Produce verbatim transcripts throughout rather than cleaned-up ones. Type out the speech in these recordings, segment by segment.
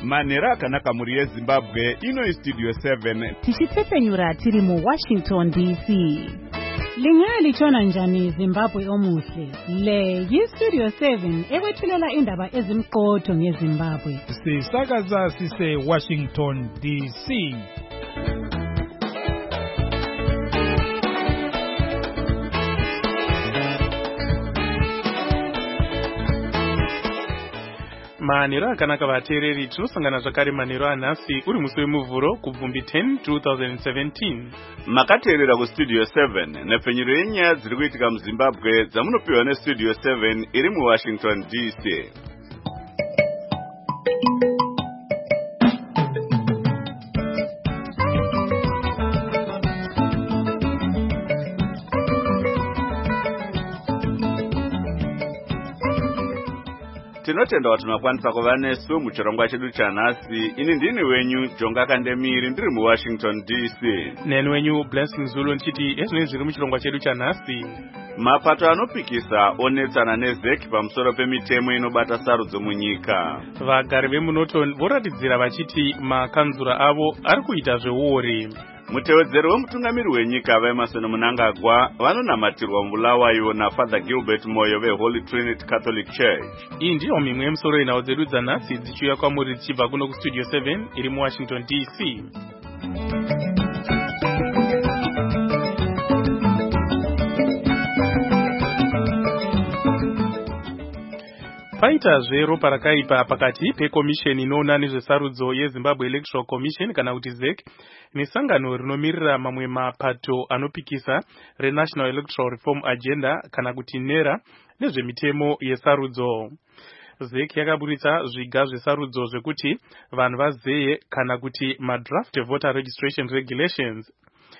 manhero akanaka mhuri yeZimbabwe. Ino iStudio seven tichitsepenyura tiri muWashington D C. Lingalitshona njani Zimbabwe omuhle? Le yiStudio seven ekwethulela indaba ezimqotho ngeZimbabwe. Sisakaza sise Washington D C. Manhero akanaka vateereri, tinosangana zvakare manhero anhasi uri musi wemuvhuro kubvumbi ten twenty seventeen. Makateerera kuStudio seven nepfenyuro yenyaya dziri kuitika muZimbabwe dzamunopiwa neStudio seven iri muWashington D C. Tinotenda kuti makwanisa kuva nesu muchirongwa chedu chanhasi. Ini ndini wenyu Jonga Kandemiri ndiri muWashington D C. Neni wenyu Blessing Zulu nchiti ezvinenge zviri muchirongwa chedu chanhasi. Mapato anopikisa onetsana neZeki pamusoro pemitemo inobata sarudzo munyika. Vagari vemuNorton voratidzira vachiti makanzura avo ari kuita zveuori. Mutevedzeri wemutungamiri wenyika vaEmerson Mnangagwa vanonamatirwa muBulawayo naFather Gilbert Moyo veHoly Trinity Catholic Church. Iyi ndiyo mimwe yemusoro yenhau dzedu dzanhasi dzichiuya kwamuri dzichibva kuno kuStudio seven iri muWashington D C. Paitazve ropa rakaipa pakati pekomisheni inoona nezvesarudzo yeZimbabwe Electoral Commission kana kuti ZEC nesangano rinomirira mamwe mapato anopikisa reNational Electoral Reform Agenda kana kuti NERA nezvemitemo yesarudzo. ZEC yakaburitsa zviga zvesarudzo zvekuti vanhu vazeye kana kuti madraft voter registration regulations.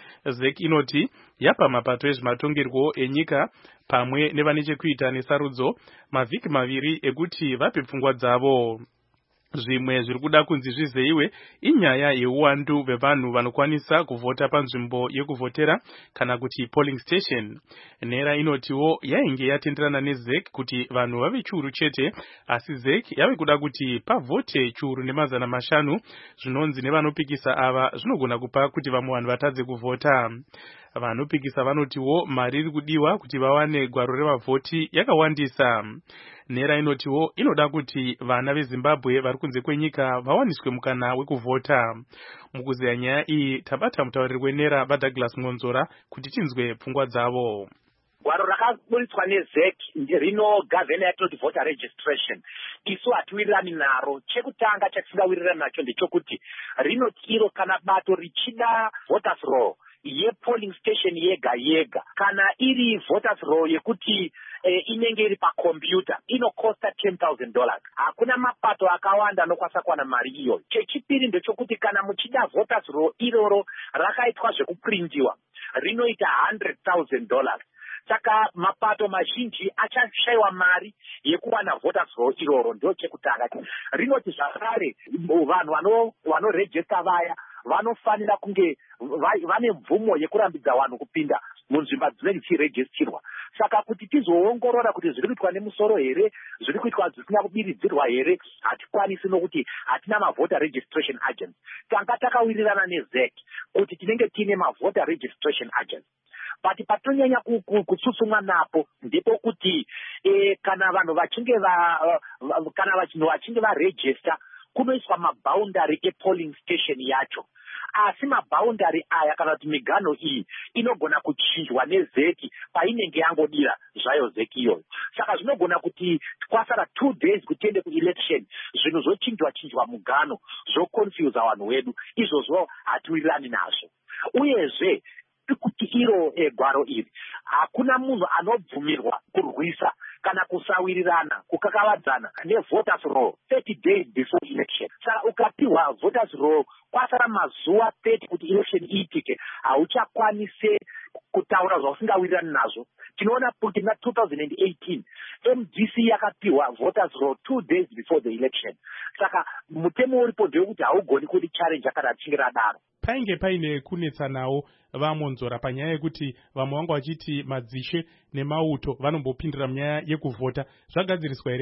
ZEC inoti yapa mapato ezvematongerwo enyika pamwe nevane chekuita nesarudzo mavhiki maviri ekuti vape pfungwa dzavo. Zvimwe zviri kuda kunzi zvizeyiwe inyaya yeuwandu hwevanhu vanokwanisa kuvhota panzvimbo yekuvhotera kana kuti polling station. NERA inotiwo yainge yatenderana neZEC kuti vanhu vave chiuru chete, asi ZEC yave kuda kuti pavhote chiuru nemazana mashanu zvinonzi nevanopikisa ava zvinogona kupa kuti vamwe vanhu vatadze kuvhota. Vanopikisa vanotiwo mari iri kudiwa kuti vawane gwaro revavhoti yakawandisa. NERA inotiwo inoda kuti vana veZimbabwe vari kunze kwenyika vawaniswe mukana wekuvhota. Mukuzeya nyaya iyi tabata mutauriri weNERA vaDouglas Ngonzora kuti tinzwe pfungwa dzavo. Gwaro rakaburitswa neZEC rinogavhena yatinoti voter registration. Isu hatiwirirani naro. Chekutanga chatisingawirirani nacho ndechokuti rinoti iro kana bato richida voters roll ye-polling station yega yega kana iri voters roll yekuti eh, inenge iri pakombiyuta inokosta ten thousand dollars. Hakuna mapato akawanda anokwanisa kuwana mari iyo. Chechipiri ndechokuti kana muchida voters roll iroro rakaitwa zvekuprintiwa rinoita one hundred thousand dollars. Saka mapato mazhinji achashaiwa mari yekuwana voters roll iroro. Ndio chekutanga. Rinoti zvakare vanhu vanorejista vaya vanofanira kunge vane mvumo yekurambidza vanhu kupinda munzvimbo dzinenge dzichirejistirwa. Saka kuti tizoongorora kuti zviri kuitwa nemusoro here, zviri kuitwa zvisina kubiridzirwa here, hatikwanisi nokuti hatina mavoter registration agents. Tanga takawirirana neZEC kuti tinenge tine mavoter registration agents. But patonyanya kutsutsumwa napo ndipo kuti eh, kana vanhu vachinge va uh, kana vanhu vachinge varegister kunoiswa maboundary e-polling station yacho. Asi maboundary aya kana kuti migano iyi inogona kuchinjwa neZEC painenge yangodira zvayo ZEC iyoyo. Saka zvinogona kuti kwasara two days kutiende kuelection zvinhu zvochinjwa chinjwa mugano zvoconfuse vanhu vedu. Izvozvo hatiwirirani nazvo. Uyezve kuti iro eh, gwaro iri hakuna munhu anobvumirwa kurwisa kana kusawirirana kukakavadzana nevoters roll thirty days before election. Saka ukapiwa voters roll kwasara mazuva thirty kuti election iitike hauchakwanise kutaura zvausingawirirani nazvo. Tinoona kuti na two thousand eighteen M D C yakapiwa voters roll two days before the election. Saka mutemo uripo ndewekuti haugoni kuti challenge kana tichinge radaro. Painge paine kunetsanawo vaMonzora panyaya yekuti vamwe vanga vachiti madzishe nemauto vanombopindira munyaya yekuvhota. Zvagadziriswa here izvi?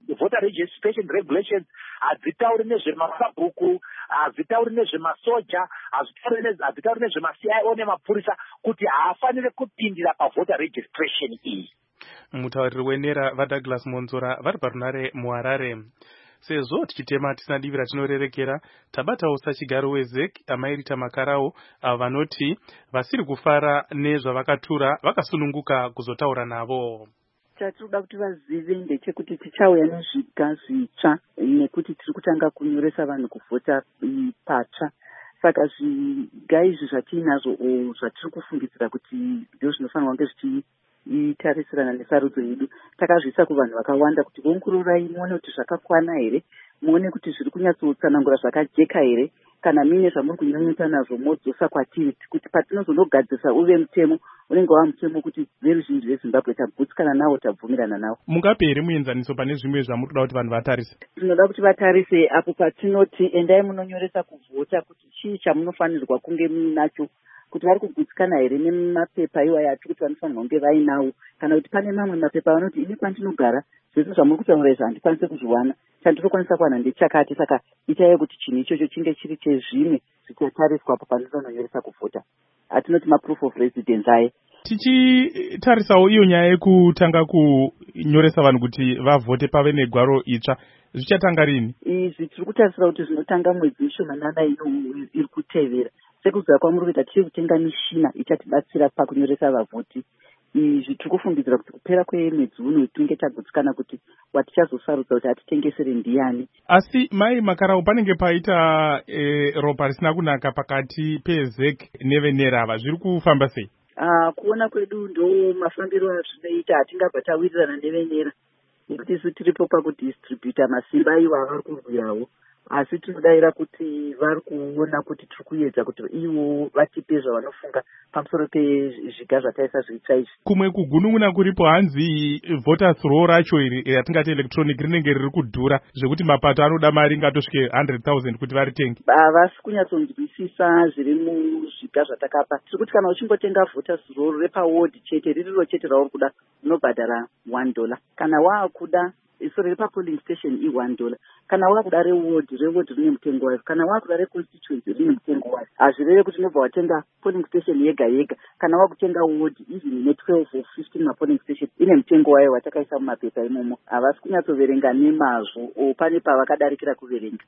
voter registration regulations hadzitauri nezvemasabhuku, hadzitauri nezvemasoja, hadzitauri nezvema-C I O nemapurisa kuti haafanire kupindira pavoter registration iyi. Mutauriri wenera vaDouglas Monzora vari parunare muHarare. Sezvo tichitema tisina divi ratinorerekera, tabatawo sachigaro weZEC amairita Makarau avo vanoti vasiri kufara nezvavakatura vakasununguka kuzotaura navo. Chatinoda kuti vazive ndechekuti tichauya nezviga zvitsva nekuti tiri kutanga kunyoresa vanhu kuvhota patsva. Saka zviga izvi zvatinazvo zvatiri kufungidzira kuti ndizvo zvinofanirwa kunge zvichitarisirana nesarudzo yedu, takazviisa kuvanhu vakawanda kuti ongororai muone kuti zvakakwana here, muone kuti zviri kunyatsotsanangura zvakajeka here, kana mine zvamuri kunyanyuta nazvo modzosa kwatiri, kuti patinozonogadzisa uve mutemo unenge wava mutemo kuti veruzhinji veZimbabwe tabvutsikana nawo, tabvumirana nawo. Mungape here muenzaniso pane zvimwe zvamuri kuda kuti vanhu vatarise? Tinoda kuti vatarise apo patinoti endai munonyoresa kuvhota kuti chii chamunofanirwa kunge munacho, kuti vari kugutsikana here nemapepa iwayo ati kuti vanofanirwa kunge vainawo, kana kuti pane mamwe mapepa vanoti ini kwandinogara zvese zvamuri kutaura izvo handikwanise kuzviwana, chandinokwanisa kuwana ndechakati. Saka itai kuti chinhu ichocho chinge chiri chezvimwe zvichatariswa apo pandinonyoresa kuvhota, atinoti maproof of residence aye. Tichitarisawo iyo nyaya yekutanga kunyoresa vanhu kuti vavhote pave negwaro itsva, zvichatanga rini? Izvi tiri kutarisira kuti zvinotanga mwedzi mishomanana iri kutevera. Sekuziva kwamuri kuita tiri kutenga mishina ichatibatsira pakunyoresa vavhoti. Izvi tiri kufungidzira kuti kupera kwemwedzi uno tinge tagutsikana kuti watichazosarudza kuti atitengesere ndiani. Asi mai Makarau, panenge paita e, ropa risina kunaka pakati peZEC nevenera ava, zviri kufamba sei? Uh, kuona kwedu ndo mafambiro azvinoita, hatingabva tawirirana nevenera nekuti isu tiripo pakudistributa masimba iwo avari kurwirawo, asi tinodavira kuti vari kuona kuti tiri kuedza kuti ivo vatipe zvavanofunga pamusoro pezviga zvataisa zvitsva izvi. Kumwe kugunun'una kuripo hanzi voters roll racho iri ratingati electronic rinenge riri kudhura zvekuti mapato anoda mari ingatosvike one hundred thousand kuti varitenge. Havasi kunyatsonzwisisa zviri muzviga zvatakapa. Tiri kuti kana uchingotenga voters roll repaward chete, ririro chete rauri kuda, unobhadhara one dollar. Kana waakuda sorry repapolling station i one dollar. Kana wakuda reward, reward rine mutengo wayo. Kana wakuda reconstituency rine mutengo wayo. Hazvireve kuti unobva watenga polling station yega yega. Kana wakutenga ward even ne twelve or fifteen mapolling station ine mutengo wayo watakaisa mumapepa imomo. Havasi kunyatsoverenga nemazvo, pane pavakadarikira kuverenga.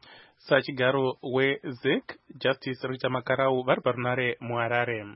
Sachigaro weZEC Justice Rita Makarau vari parunare muHarare.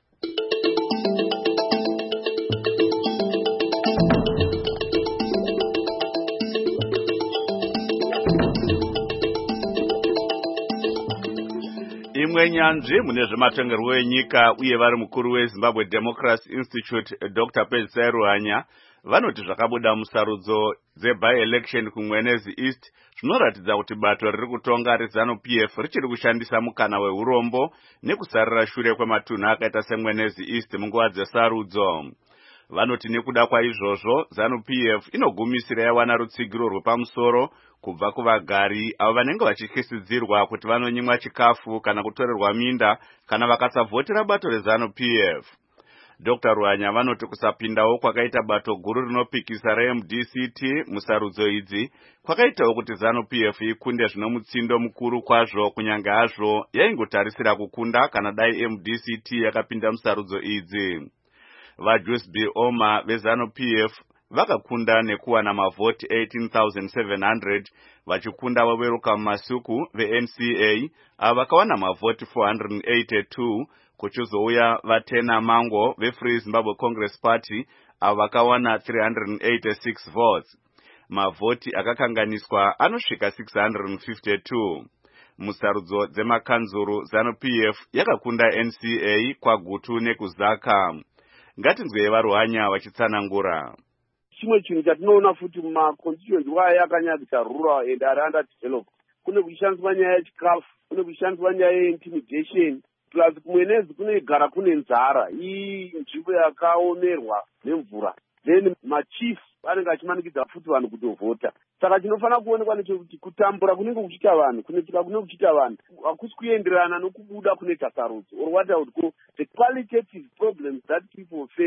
Imwe nyanzvi mune zvematongerwo enyika uye vari mukuru weZimbabwe Democracy Institute Doctor Pedzisai Ruhanya vanoti zvakabuda musarudzo dze-by-election kuMwenezi East zvinoratidza kuti bato riri kutonga reZANU-P F richiri kushandisa mukana weurombo nekusarira shure kwematunhu akaita seMwenezi East munguva dzesarudzo. Vanoti nekuda kwaizvozvo ZANU-P F inogumisira yawana rutsigiro rwepamusoro kubva kuvagari avo vanenge vachityisidzirwa kuti vanonyimwa chikafu kana kutorerwa minda kana vakasavhotera bato reZANU-P F. Doctor Ruhanya vanoti kusapindawo kwakaita bato guru rinopikisa re-M D C T musarudzo idzi kwakaitawo kuti ZANU-P F ikunde zvino mutsindo mukuru kwazvo, kunyange hazvo yaingotarisira kukunda kana dai M D C T yakapinda musarudzo idzi. VaJuice B. Oma veZANU-P F vakakunda nekuwana mavhoti eighteen thousand seven hundred vachikunda vaWelcome Masuku veN C A ava vakawana mavhoti four hundred eighty-two kuchizouya vaTena Mango veFree Zimbabwe Congress Party ava vakawana three hundred eighty-six votes. Mavhoti akakanganiswa anosvika six hundred fifty-two. Musarudzo dzemakanzuru ZANU-P F yakakunda N C A kwaGutu nekuzaka. Ngatinzwe vaRuhanya vachitsanangura. Chimwe chinhu chatinoona futi mumaconstituency waya yakanyadzisa rural and ari underdeveloped, kune kuchishandiswa nyaya yechikafu, kune kuchishandiswa nyaya yeintimidation, plus kuMwenezi kunogara kune nzara, iyi nzvimbo yakaomerwa nemvura, then machief anenge achimanikidza futi vanhu kutovhota. Saka chinofanira kuonekwa nechekuti kutambura kunenge kuchiita vanhu, kunetika kunenge kuchiita vanhu hakusi kuenderana nokubuda kunoita sarudzo, or what I would call the qualitative problems that people face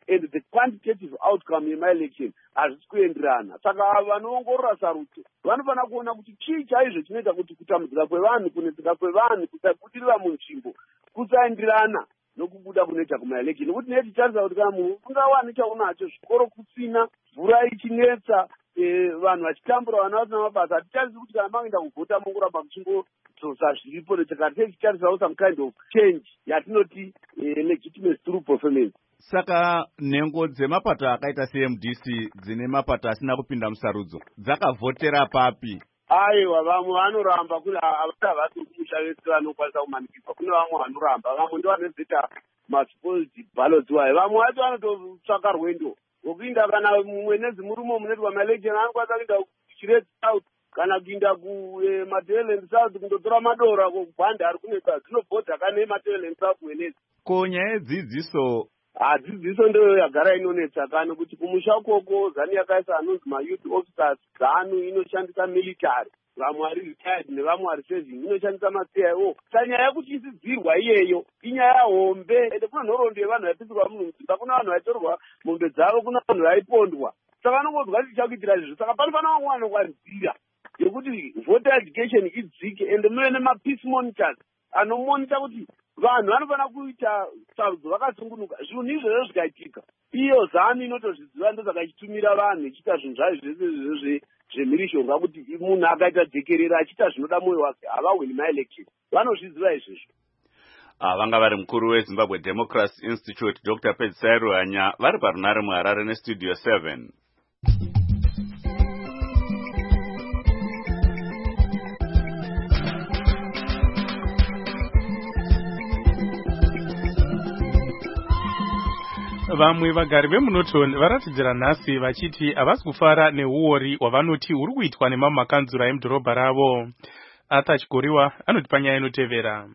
and the quantitative outcome yemaelection hazvisi kuenderana. Saka ava vanoongorora sarudzo vanofanira kuona kuti chii chaizvo chinoita kuti kutambudzika kwevanhu, kunetseka kwevanhu, kusabudirira munzvimbo kusaenderana nokubuda kunoita kumaelection. Nokuti neti tarisa kuti kana munhu ungawani chaunacho, zvikoro kusina, mvura ichinetsa, vanhu vachitambura vana vasina mabasa, hatitarisi kuti kana makuenda kuvhota mungoramba muchingodzosa zviripo. Tichitarisirawo some kind of change yatinoti legitimacy through performance. Saka nhengo dzemapato akaita se-M D C dzine mapato asina kupinda musarudzo dzakavhotera papi? Aiwa, vamwe vanoramba kuti havana vasi kumusha vese vanokwanisa kumanikizwa. Kune vamwe vanoramba, vamwe ndo vanozoita maspoiled ballots wayo. Vamwe vacho vanototsvaka rwendo wokuinda, kana mwenezi murumo munoitwa maelection anokwanisa kuinda kuChireti South kana kuinda kuMatabeleland South kundotora madora kubhandari kuneka dzinobhodha kane Matabeleland South mwenezi. Ko nyaya yedzidziso hadzidziso ndoyo yagara inonetsa, kana kuti kumusha ukoko zanu yakaisa anonzi mayouth officers, zanu inoshandisa military, vamwe vari retired nevamwe vari serving, inoshandisa ma-C I O. Sanyaya yekuti isidzirwa iyeyo inyaya hombe, ende kuna nhoroondo yevanhu vaipisirwa munhu mudzimba, kuna vanhu vaitorwa mombe dzavo, kuna vanhu vaipondwa. Saka vanongodzwa kuti tichakuitira izvo. Saka panofana vamwe vanokwanzira yekuti voter education idzike, ende muve nema-peace monitors anomonita kuti vanhu vanofana kuita sarudzo vakasungunuka. Zvinhu izvozvo zvikaitika, iyo zanu inotozviziva ndozvakachitumira vanhu ichiita zvinhu zvayo zvese zvemhirishonga, kuti munhu akaita dhekerera achiita zvinoda mwoyo wake havahwini maelection. Vanozviziva izvozvo. Vanga vari mukuru weZimbabwe Democracy Institute Doctor Pedzisai Ruhanya vari parunare muHarare nestudio seven. Vamwe vagari vemunoton varatidzira nhasi vachiti havasi kufara neuori hwavanoti huri kuitwa nemamakanzura emudhorobha ravo. Arthur Chigoriwa anoti panyaya inotevera.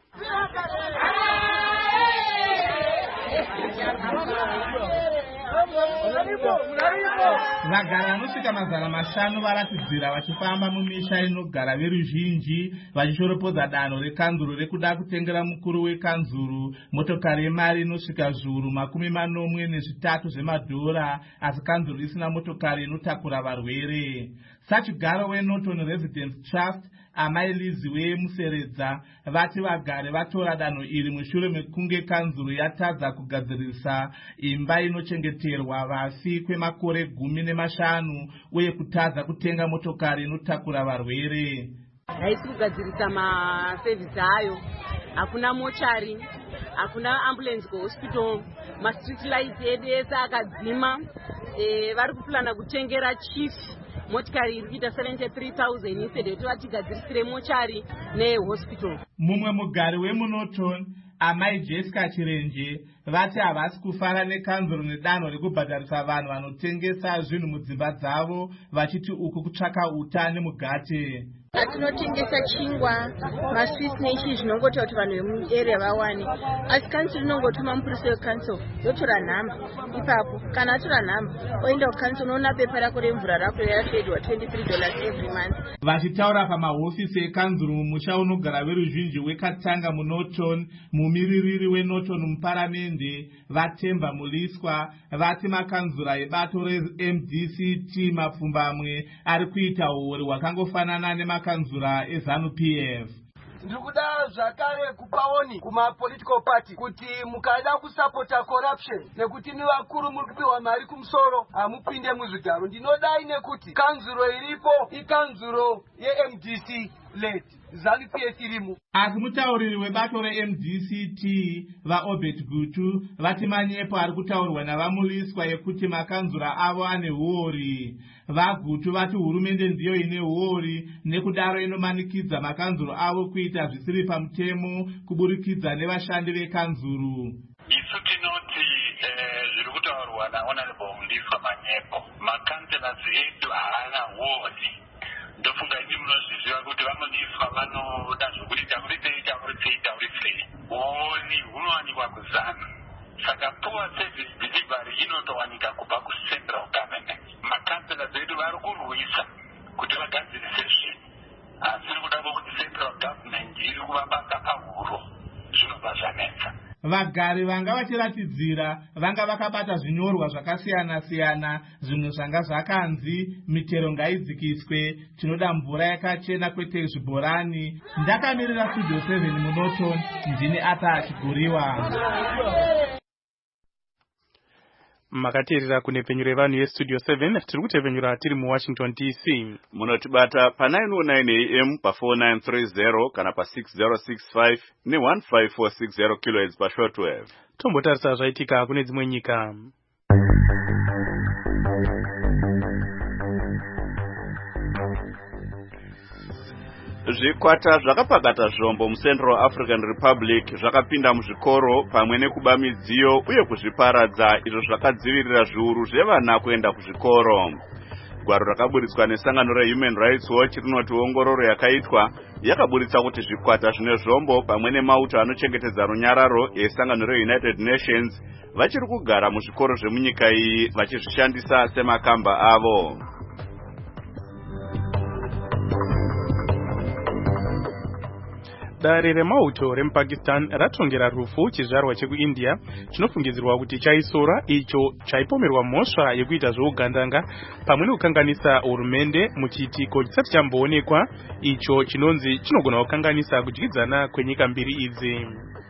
Vagari vanosvika mazana mashanu varatidzira vachifamba mumisha inogara veruzhinji vachishoropodza danho rekanzuro rekuda kutengera mukuru wekanzuro motokari yemari inosvika zviuru makumi manomwe nezvitatu zvemadhora, asi kanzuro isina motokari inotakura varwere. Sachigaro weNorton Residence Trust amai Lizi wemuseredza vati vagari vatora danho iri mushure mekunge kanzuro yatadza kugadzirisa imba inochengeterwa vafi kwemakore gumi nemashanu uye kutadza kutenga motokari inotakura varwere. Haisi kugadzirisa masevhisi ayo, hakuna mochari, hakuna ambulance kuhospital, ma-street lights edu ese akadzima. E, vari kuplana kutengera chief motikari iri kuita seventy-three thousand instead yekuti vatigadzirisire mochari nehospital. Mumwe mugari wemuNorton amai Jessica Chirenje vati havasi kufara nekanzuro nedanho rekubhadharisa vanhu vanotengesa zvinhu mudzimba dzavo, vachiti uku kutsvaka uta nemugate. Atinotengesa chingwa, maswisi neichi zvinongoti kuti vanhu vemuarea vawane. Asi council inongotuma mupurisi wecouncil yotora nhamba. Ipapo kana atora nhamba oenda kucouncil unoona pepa rako remvura rako yarapedwa twenty-three dollars every month. Vachitaura pamahofisi ekanzuro mumusha unogara veruzhinji wekatanga muNorton, mumiririri weNorton muparamende Vatemba Muliswa vati makanzura ebato re-M D C T mapfumbamwe ari kuita uori hwakangofanana nemakanzura eZANU P F. Ndikuda zvakare kupaoni kuma political party kuti mukada kusapota corruption nekuti ni vakuru muri kupiwa mari kumusoro hamupinde muzvigaro. Ndinodai nekuti kanzuro iripo ikanzuro ye-M D C led ZANU P F irimu. Asi mutauriri webato re-M D C T vaObert Gutu vati manyepo ari kutaurwa navamuliswa yekuti makanzura avo ane huori. VaGutu vati hurumende ndiyo ine huori nekudaro inomanikidza makanzuro avo kuita zvisiri pamutemo kuburikidza nevashandi vekanzuro. Isu tinoti zviri kutaurwa naHonorable Muliswa manyepo, makanzura edu haana huori. Ndofunga imi munozviziva kuti vamuliswa vanoda zvokuti taurisei taurisei taurisei. Huori hunowanikwa kuZANU. Saka poor service delivery inotowanika kubva kucentral government. Makansela edu vari kurwisa kuti vagadzirise zvinhu, asi iri kuda kuti central government iri kuvabata pahuro, zvinobva zvanetsa. vagari vanga vachiratidzira vanga vakabata zvinyorwa zvakasiyana-siyana, zvimwe zvanga zvakanzi mitero ngaidzikiswe, tinoda mvura yakachena kwete zvibhorani. Ndakamirira Studio seven munoto, ndini Ata Chiguriwa. Makateerera kunepenyuro yevanhu yestudio seven, tiri kutepenyura tiri muWashington D C. Munotibata pa nine oh nine A M pa four nine three zero kana pa six zero six five ne one five four six zero kilohertz pa shortwave. Tombotarisa zvaitika kune dzimwe nyika. Zvikwata zvakapakata zvombo muCentral African Republic zvakapinda muzvikoro pamwe nekuba midziyo uye kuzviparadza, izvo zvakadzivirira zviuru zvevana kuenda kuzvikoro. Gwaro rakaburitswa nesangano reHuman Rights Watch rinoti ongororo yakaitwa yakaburitsa kuti zvikwata zvine zvombo pamwe nemauto anochengetedza runyararo esangano reUnited Nations vachiri kugara muzvikoro zvemunyika iyi vachizvishandisa semakamba avo. Dare remauto remuPakistan ratongera rufu chizvarwa chekuIndia chinofungidzirwa kuti chaisora icho chaipomerwa mhosva yekuita zveugandanga pamwe nekukanganisa hurumende muchiitiko chisati chamboonekwa, icho chinonzi chinogona kukanganisa kudyidzana kwenyika mbiri idzi.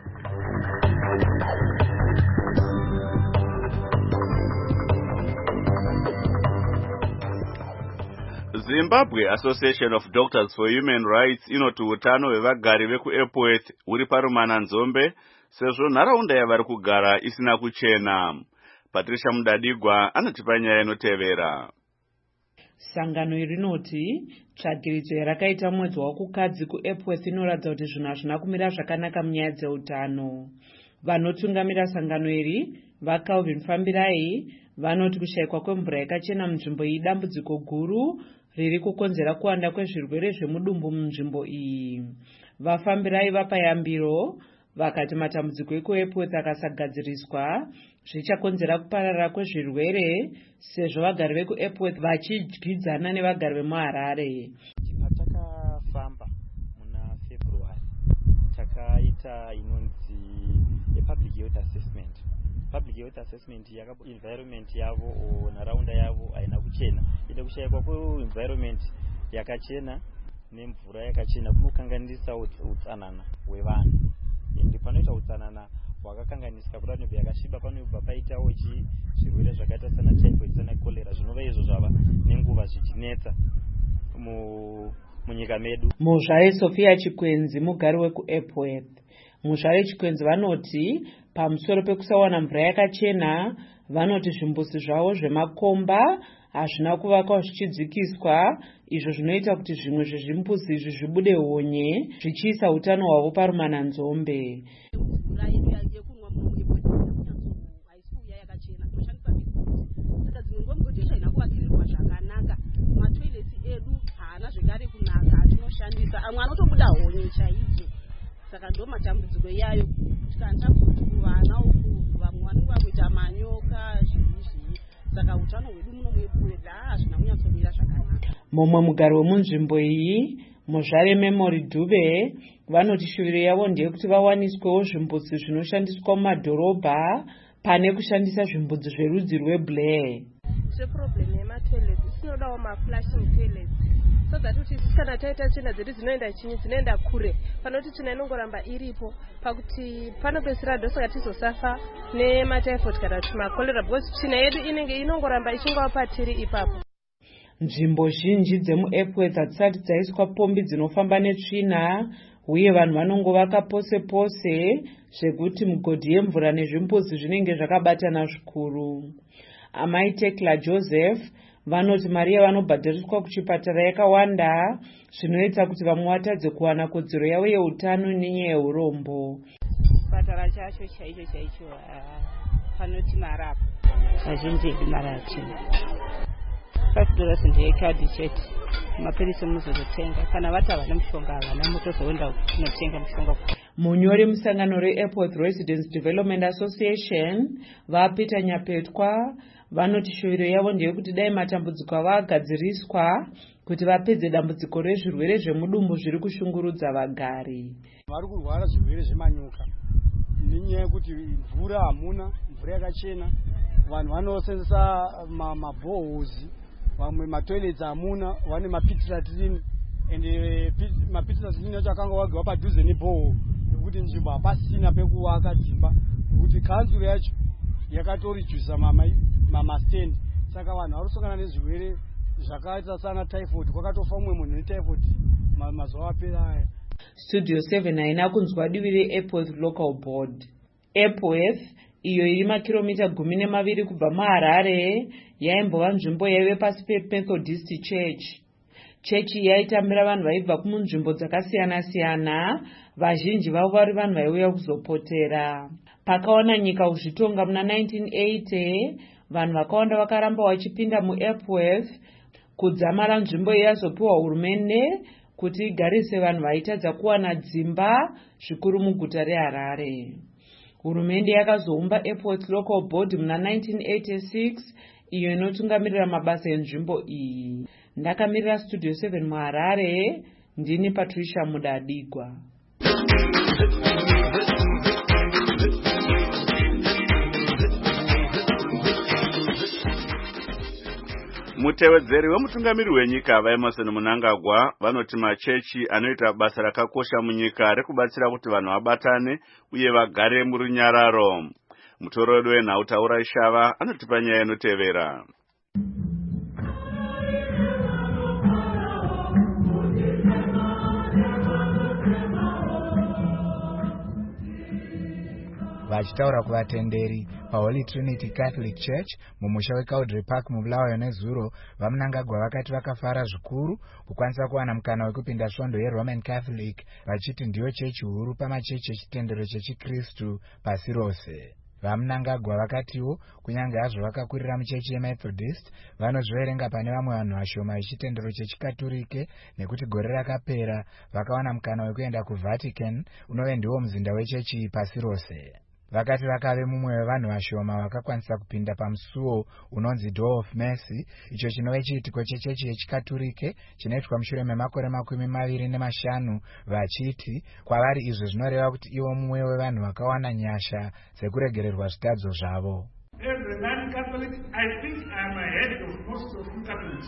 Zimbabwe Association of Doctors for Human Rights inoti utano hwevagari vekuEpworth huri parumana nzombe sezvo nharaunda yavari kugara isina kuchena. Patricia Mudadigwa anotipa nyaya inotevera. Sangano iri rinoti tsvagiridzo yarakaita mwedzi wakukadzi kuEpworth inoratidza kuti zvinhu hazvina kumira zvakanaka munyaya dzeutano. Vanotungamira sangano iri vaCalvin Fambirai vanoti kushayikwa kwemvura yakachena munzvimbo iyi dambudziko guru riri kukonzera kuwanda kwezvirwere zvemudumbu munzvimbo iyi. Vafambirai vapa yambiro vakati matambudziko ekuEpworth akasagadziriswa zvichakonzera kuparara kwezvirwere sezvo vagari vekuEpworth vachidyidzana nevagari vemuHarare. Patakafamba muna February takaita inonzi public health assessment. Public health assessment yakapo environment yavo o nharaunda yavo haina kuchena. Ide kushayikwa kweenvironment yakachena nemvura yakachena kunokanganisa utsanana hwevanhu. Ende panoita utsanana hwakakanganisika kudai nobva yakasviba panobva paitawo chi zvirwere zvakaita sana typhoid sana cholera zvinova izvo zvava nenguva zvichinetsa mu munyika medu. Muzvare Sophia Chikwenzi mugari wekuEpworth. Muzvare Chikwenzi vanoti pamusoro pekusawana mvura yakachena, vanoti zvimbuzi zvavo zvemakomba hazvina kuvakwa zvichidzikiswa, izvo zvinoita kuti zvimwe zvezvimbuzi izvi zvibude honye zvichiisa utano hwavo parumana nzombe. Amwe anotobuda honye chaidzo, saka ndo matambudziko yayo tikanda kuti kuvana uku vamwe vanenge vakuita manyoka zvinhu, saka utano hwedu muno muEpworth hazvina kunyatsomira zvakanaka. Mumwe mugari wemunzvimbo iyi Muzvare Memory Dube vanoti shuviro yavo ndeyekuti vawaniswewo zvimbuzi zvinoshandiswa mumadhorobha pane kushandisa zvimbuzi zverudzi rweBlair. Problem yematoilets inodawo maflashing toilets so that kuti kana taita tsvina dzedu dzinoenda chinyi dzinoenda kure panoti tsvina inongoramba iripo pakuti panopedzisira dosaka tizosafa nematyphoid kana kuti makolera because tsvina yedu inenge inongoramba ichingova patiri ipapo. Nzvimbo zhinji dzemuEpworth hadzisati dzaiswa pombi dzinofamba netsvina uye vanhu vanongovaka pose pose zvekuti migodhi yemvura nezvimbuzi zvinenge zvakabatana zvikuru. Amai Tekla Joseph vanoti mari yavanobhadhariswa kuchipatara yakawanda zvinoita kuti vamwe vatadze kuwana kodzero yavo yeutano nenyaya yeurombo. Chipatara chacho chaicho chaicho panoti marapa kazhinji edi mari achena five dollars ndeyekadhi chete, mapirisi muzotenga kana vati havana mushonga havana mutozoenda kunotenga mushonga. Munyori musangano reEpworth Residents Development Association vaPeter Nyapetwa vanoti shuviro yavo ndeyekuti dai matambudziko ava agadziriswa kuti vapedze dambudziko rezvirwere zvemudumbu zviri kushungurudza vagari. Vari kurwara zvirwere zvemanyoka nenyaya yekuti mvura hamuna, mvura yakachena. Vanhu vanosenzesa mabohozi, vamwe matoilets hamuna, vane mapit latrine, ende mapit latrine acho akanga wagwa padhuze neboho nekuti nzvimbo hapasina pekuwaka dzimba, nekuti kanzuro yacho yakatoredusa mamastand. Saka vanhu varosangana nezvirwere zvakaita sana typhoid, kwakatofa mumwe munhu netyphoid mazuva apera aya. Studio seven haina kunzwa divi reEpworth Local Board. Epworth, iyo iri makiromita gumi nemaviri kubva muHarare, yaimbova nzvimbo yaive pasi peMethodist Church. Chechi yaitambira vanhu vaibva kumunzvimbo dzakasiyana-siyana, vazhinji vavo vari vanhu vaiuya kuzopotera. Pakaona nyika kuzvitonga muna nineteen eighty, vanhu vakawanda vakaramba vachipinda muEpworth kudzamara nzvimbo yazopiwa hurumende kuti igarise vanhu vaitadza kuwana dzimba zvikuru muguta reHarare. Hurumende yakazoumba Epworth Local Board muna nineteen eighty-six, iyo inotungamirira mabasa enzvimbo iyi. Ndakamirira Studio seven muHarare, ndini Patricia Mudadigwa. Mutevedzeri wemutungamiri wenyika vaEmmerson Mnangagwa vanoti machechi anoita basa rakakosha munyika rekubatsira kuti vanhu vabatane uye vagare murunyararo. Mutorodi wenhau Taura Ishava anotipa nyaya inotevera. Vachitaura kuvatenderi paHoly Trinity Catholic Church mumusha weCowdray Park mubulawayo nezuro, vaMnangagwa vakati vakafara zvikuru kukwanisa kuwana mukana wekupinda svondo yeRoman Catholic, vachiti ndiyo chechi huru pamachechi echitendero chechiKristu pasi rose. VaMnangagwa vakatiwo kunyange hazvo vakakurira muchechi yeMethodist, vanozviverenga pane vamwe vanhu vashoma vechitendero chechikaturike, nekuti gore rakapera vakawana mukana wekuenda kuVatican, unove ndiwo muzinda wechechi pasi rose. Vakati vakave mumwe wevanhu vashoma vakakwanisa kupinda pamusuo unonzi Door of Mercy, icho chinove chiitiko chechechi yechikaturike chinoitwa mushure memakore makumi maviri nemashanu, vachiti kwavari izvo zvinoreva kuti ivo mumwe wevanhu vakawana nyasha dzekuregererwa zvitadzo zvavo. As a non-Catholic, I think I am ahead of most of you Catholics.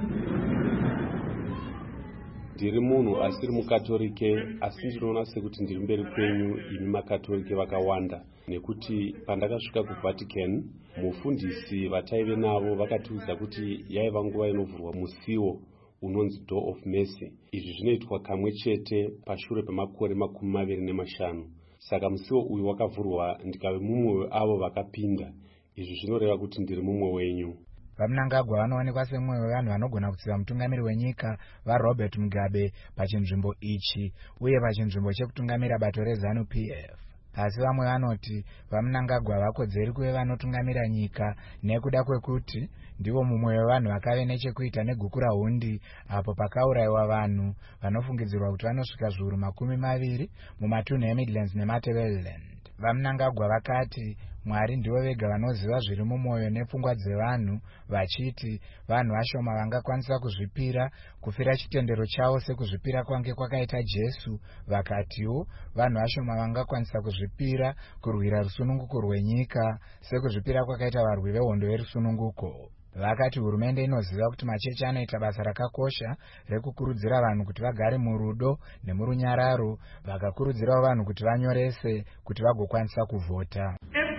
Ndiri munhu asiri mukatorike, asi ndinoona sekuti ndiri mberi kwenyu imi makatorike vakawanda, nekuti pandakasvika kuVatican, mufundisi vataive navo vakatiudza kuti yaiva nguva inovhurwa musiwo unonzi Door of Mercy. Izvi zvinoitwa kamwe chete pashure pemakore makumi maviri nemashanu. Saka musiwo uyu wakavhurwa ndikave mumwe weavo vakapinda. Izvi zvinoreva kuti ndiri mumwe wenyu. VaMnangagwa vanoonekwa semumwe wevanhu vanogona kutsiva mutungamiri wenyika vaRobert Mugabe pachinzvimbo ichi uye pachinzvimbo chekutungamira bato reZANU P F. Asi vamwe vanoti vaMnangagwa vakodzeri kuve vanotungamira nyika nekuda kwekuti ndivo mumwe wevanhu vakave nechekuita negukura hundi apo pakaurayiwa vanhu vanofungidzirwa kuti vanosvika zviuru makumi maviri mumatunhu eMidlands neMatabeleland. VaMnangagwa vakati Mwari ndivo vega vanoziva zviri mumwoyo nepfungwa dzevanhu, vachiti vanhu vashoma vangakwanisa kuzvipira kufira chitendero chavo sekuzvipira kwange kwakaita Jesu. Vakatiwo vanhu vashoma vangakwanisa kuzvipira kurwira rusununguko rwenyika sekuzvipira kwakaita varwi vehondo yerusununguko. Vakati hurumende inoziva kuti machechi anoita basa rakakosha rekukurudzira vanhu kuti vagare murudo nemurunyararo, vakakurudzirawo vanhu kuti vanyorese kuti vagokwanisa kuvhota.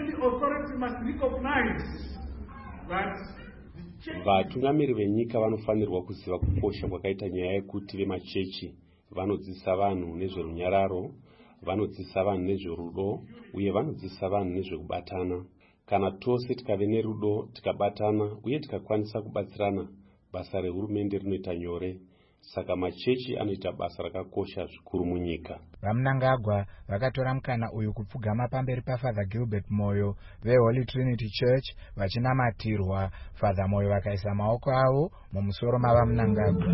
Vatungamiri venyika vanofanirwa kuziva kukosha kwakaita nyaya yekuti vemachechi vanodzidzisa vanhu nezverunyararo, vanodzidzisa vanhu nezverudo uye vanodzidzisa vanhu nezvekubatana. Kana tose tikave nerudo, tikabatana uye tikakwanisa kubatsirana, basa rehurumende rinoita nyore. Saka machechi anoita basa rakakosha zvikuru munyika. VaMnangagwa vakatora mukana uyu kupfugama pamberi paFather Gilbert Moyo veHoly Trinity Church vachinamatirwa. Father Moyo vakaisa maoko avo mumusoro mavaMnangagwa.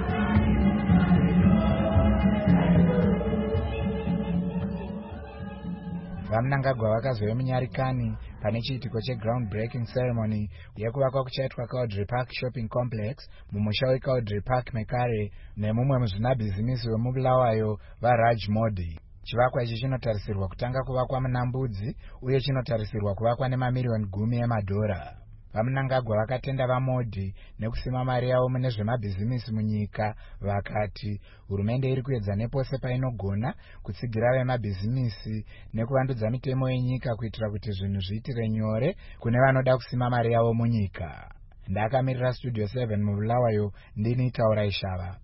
VaMnangagwa vakazove munyarikani pane chiitiko cheground breaking ceremony yekuvakwa kuchaitwa Cowdray Park Shopping Complex mumusha weCowdray Park Mekare nemumwe muzvinabhizimisi wemubulawayo vaRaj Modi. Chivakwa ichi chinotarisirwa kutanga kuvakwa muna Mbudzi uye chinotarisirwa kuvakwa nemamiliyoni gumi emadhora. Vamunangagwa vakatenda vaModhi nekusima mari yavo mune zvemabhizimisi munyika, vakati hurumende iri kuedza nepose painogona kutsigira vemabhizimisi nekuvandudza mitemo yenyika kuitira kuti zvinhu zviitire nyore kune vanoda kusima mari yavo munyika. Ndakamirira Studio seven mubulawayo, ndini Taura Ishava.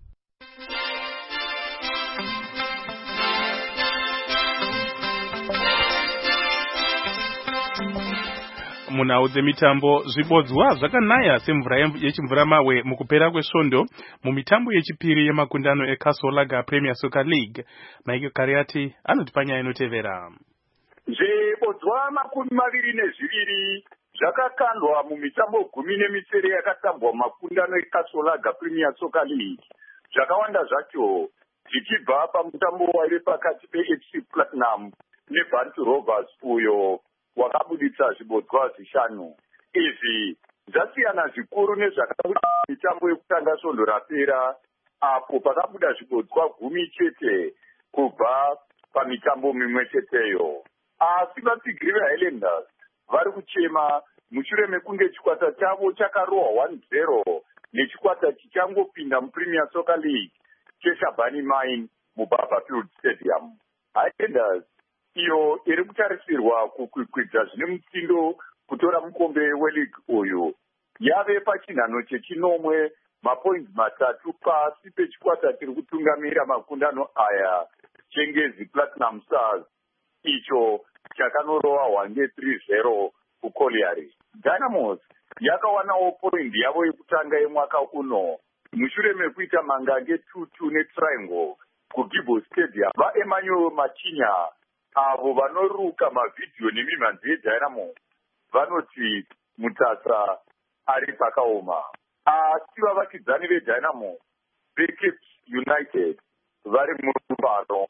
Munhau dzemitambo, zvibodzwa zvakanaya semvura yechimvura mawe mukupera kwesvondo mumitambo yechipiri yemakundano eCastle Lager Premier Soccer League. Michael Kariati anotipa nyaya inotevera. Zvibodzwa makumi maviri nezviviri zvakakandwa mumitambo gumi nemisere yakatambwa makundano eCastle Lager Premier Soccer League. Zvakawanda zvacho zvichibva pamutambo wairi pakati peF C Platinum neBantu Rovers uyo wakabuditsa zvibodzwa zvishanu. Izvi zvasiyana zvikuru nezvakabuda mitambo yekutanga svondo rapera, apo pakabuda zvibodzwa gumi chete kubva pamitambo mimwe cheteyo. Asi vatsigiri veHighlanders vari kuchema mushure mekunge chikwata chavo chakarohwa one zero nechikwata chichangopinda muPremier Soccer League cheShabani Mine muBarberfield Stadium. Highlanders iyo iri kutarisirwa kukwikwidza zvine mutsindo kutora mukombe weleague uyu yave pachinhano chechinomwe mapoints matatu pasi pechikwata chiri kutungamira makundano aya Chengezi Platinum Stars, icho chakanorova three zero kuColliery. Dynamos yakawanawo point yavo yekutanga yemwaka uno mushure mekuita mangange two two neTriangle kuGibo Stadium. VaEmmanuel Machinya avo vanoruka mavhidhiyo nemimhanzi yeDynamo vanoti Mutasa ari pakaoma. Asi vavakidzani veDynamo veCape United vari murubaro.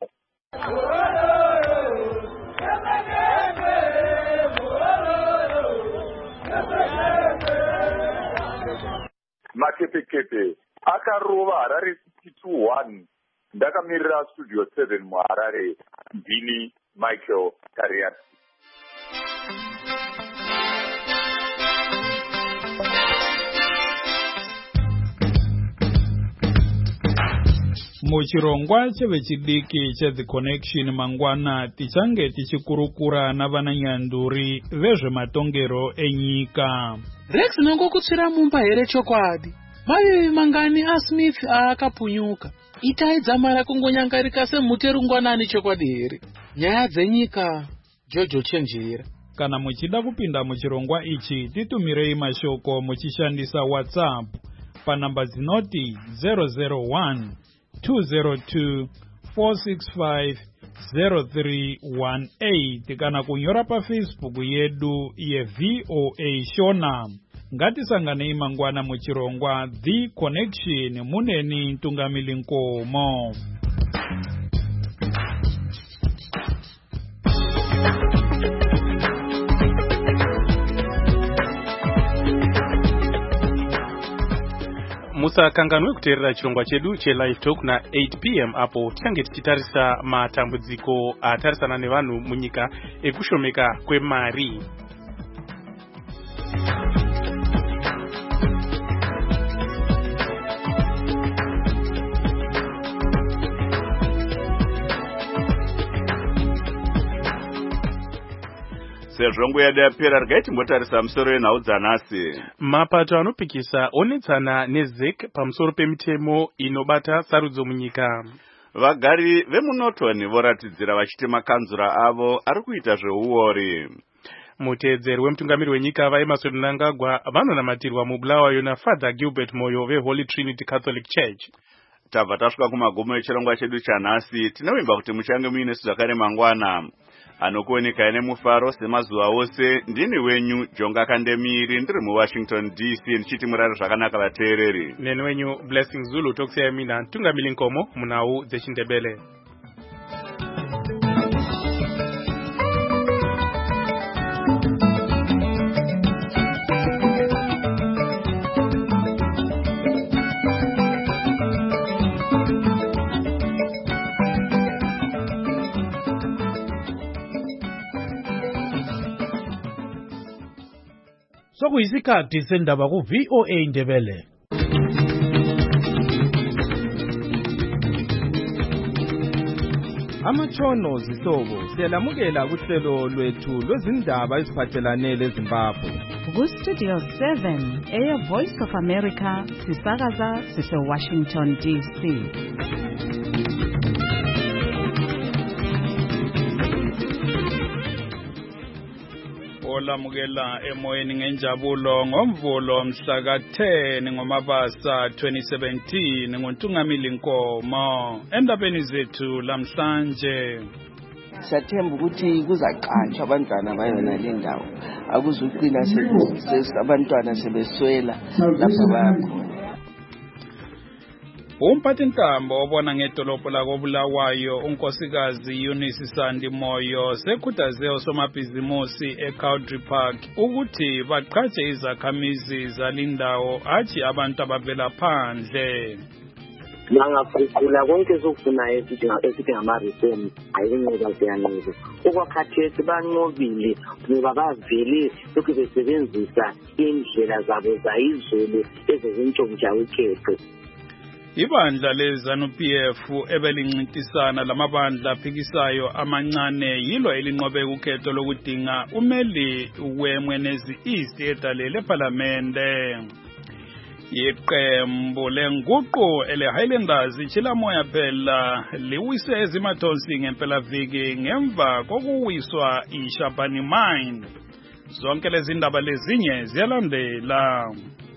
Makepekepe akarova Harare sixty-two one. Ndakamirira Studio seven muHarare, ndini Michael Kariati. Muchirongwa chevechidiki cheThe Connection mangwana tichange tichikurukura navananyanduri vezvematongero enyika. Rex nongokutsvira mumba here chokwadi. Mavivi mangani aSmith aakapunyuka. Itai dzamara kungonyangarika semuterungwanani chokwadi here. Nyaya dzenyika, Jojo Chenjera. Kana muchida kupinda muchirongwa ichi, titumirei mashoko muchishandisa WhatsApp panamba dzinoti zero zero one two zero two four six five zero three one eight kana kunyora paFacebook yedu yeV O A Shona. Ngatisanganei mangwana muchirongwa The Connection muneni Ntungamili Nkomo. Musakanganwe kuteerera chirongwa chedu cheLive Talk na eight p m apo tichange tichitarisa matambudziko atarisana nevanhu munyika ekushomeka kwemari. Sezvo yedu yapera regai mbotarisa musoro wenhau dzanhasi. Mapato anopikisa onetsana neZEC pamusoro pemitemo inobata sarudzo munyika. Vagari vemuNorton voratidzira vachiti makanzura avo ari kuita zveuori. Muteedzeri wemutungamiri wenyika vaEmmerson Mnangagwa vanonamatirwa mubulawayo naFather Gilbert Moyo veHoly Trinity Catholic Church. Tabva tasvika kumagumo echirongwa chedu chanhasi. Tinovimba kuti muchange muine zvakare mangwana anokuoneka nemufaro semazuva ose. Ndini wenyu Jonga Kandemiri, ndiri muWashington D C ndichiti murare zvakanaka vateereri. Neni wenyu Blessing Zulu tokusiyai mina Ntungamili Nkomo munhau dzechiNdebele. Sokuyisikhathi sendaba ku V O A Ndebele. Amatshono zihlobo siyalamukela kuhlelo lwethu lwezindaba eziphathelane leZimbabwe. Ku-Studio seven, Air Voice of America, sisakaza sise-Washington D C. Olamukela emoyeni ngenjabulo ngomvulo mhla ka ten ngoMabasa twenty seventeen ngoNtungamili Nkomo. Endabeni zethu lamhlanje siyathemba ukuthi kuzaqanjwa abantwana bayona le ndawo, akuzuqina abantwana sebeswela lapha bakho. Umphathintambo obona ngedolobho lakoBulawayo unkosikazi Eunice Sandi Moyo sekhuthaze osomabhizimusi eCowdry Park ukuthi baqhatshe izakhamizi zalindawo athi abantu abavela phandle. Bangaguqula konke sokufunayo esithi ngama-reforms ayinqoba siyanqoba. Okwakhathesi banqobile ngoba bavele lokhu besebenzisa indlela zabo zayizolo ezezintshontsha ukhetho. Ibandla leZANU-P F ebelincintisana lamabandla aphikisayo amancane yilo elinqobe ukhetho lokudinga umeli weMwenezi East edale leParlamente. Iqembu lenguqu ele-Highlanders iChilamoya phela liwise ezimathonsi ngempelaviki ngemva kokuwiswa iShabani Mine. Zonke lezi ndaba lezinye ziyalandela.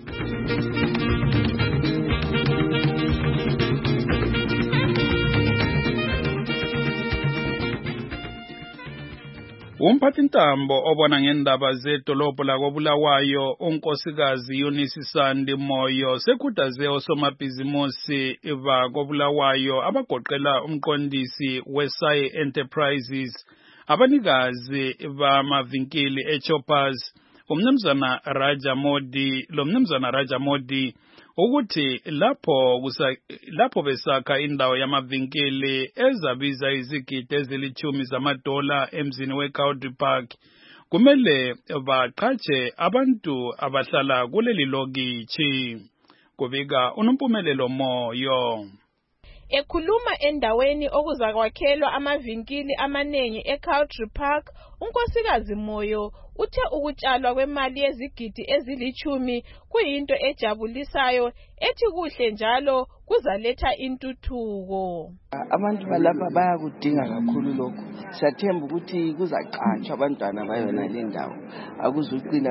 Umphathintambo obona ngendaba zedolobho lakoBulawayo unkosikazi Eunice Sandi Moyo sekhuthaze osomabhizimusi bakoBulawayo abagoqela umqondisi weSai Enterprises, abanikazi bamavinkili eChoppers, umnumzana Raja Modi, lo mnumzana Raja Modi ukuthi lapho kusa, lapho besakha indawo yamavinkili ezabiza izigidi ezilithumi zamadola emzini weCowdry Park kumele baqhatshe abantu abahlala kuleli lokishi. Kubika unompumelelo Moyo. Ekhuluma endaweni okuzakwakhelwa amavinkili amanengi eCowdry Park, unkosikazi Moyo uthe ukutshalwa kwemali yezigidi ezilithumi kuyinto ejabulisayo ethi kuhle njalo kuzaletha intuthuko. Abantu balapha bayakudinga kakhulu lokho. Siyathemba ukuthi kuzaqanjwa abantwana bayona le ndawo, akuzuqina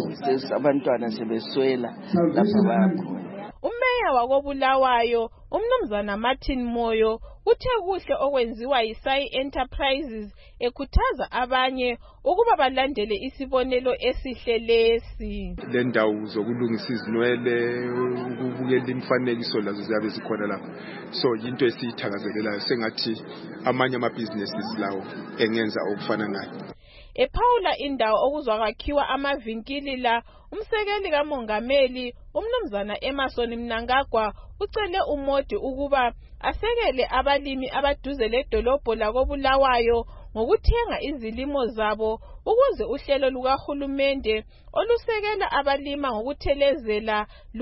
abantwana sebeswela lapha bakho. Umeya wakoBulawayo umnumzana Martin Moyo uthe kuhle okwenziwa yiSai Enterprises, ekhuthaza abanye ukuba balandele isibonelo esihle lesi. Le ndawo zokulungisa izinwele, ukubukela imifanekiso lazo ziyabe zikhona lapha. So into esiyithakazelelayo sengathi amanye ama-businesses lawo engenza okufana nayo. Ephawula indawo okuzwakwakhiwa amavinkili la, umsekeli kamongameli umnumzana Emerson Mnangagwa ucele uModi ukuba asekele abalimi abaduze ledolobho lakoBulawayo ngokuthenga izilimo zabo ukuze uhlelo lukahulumende olusekela abalima ngokuthelezela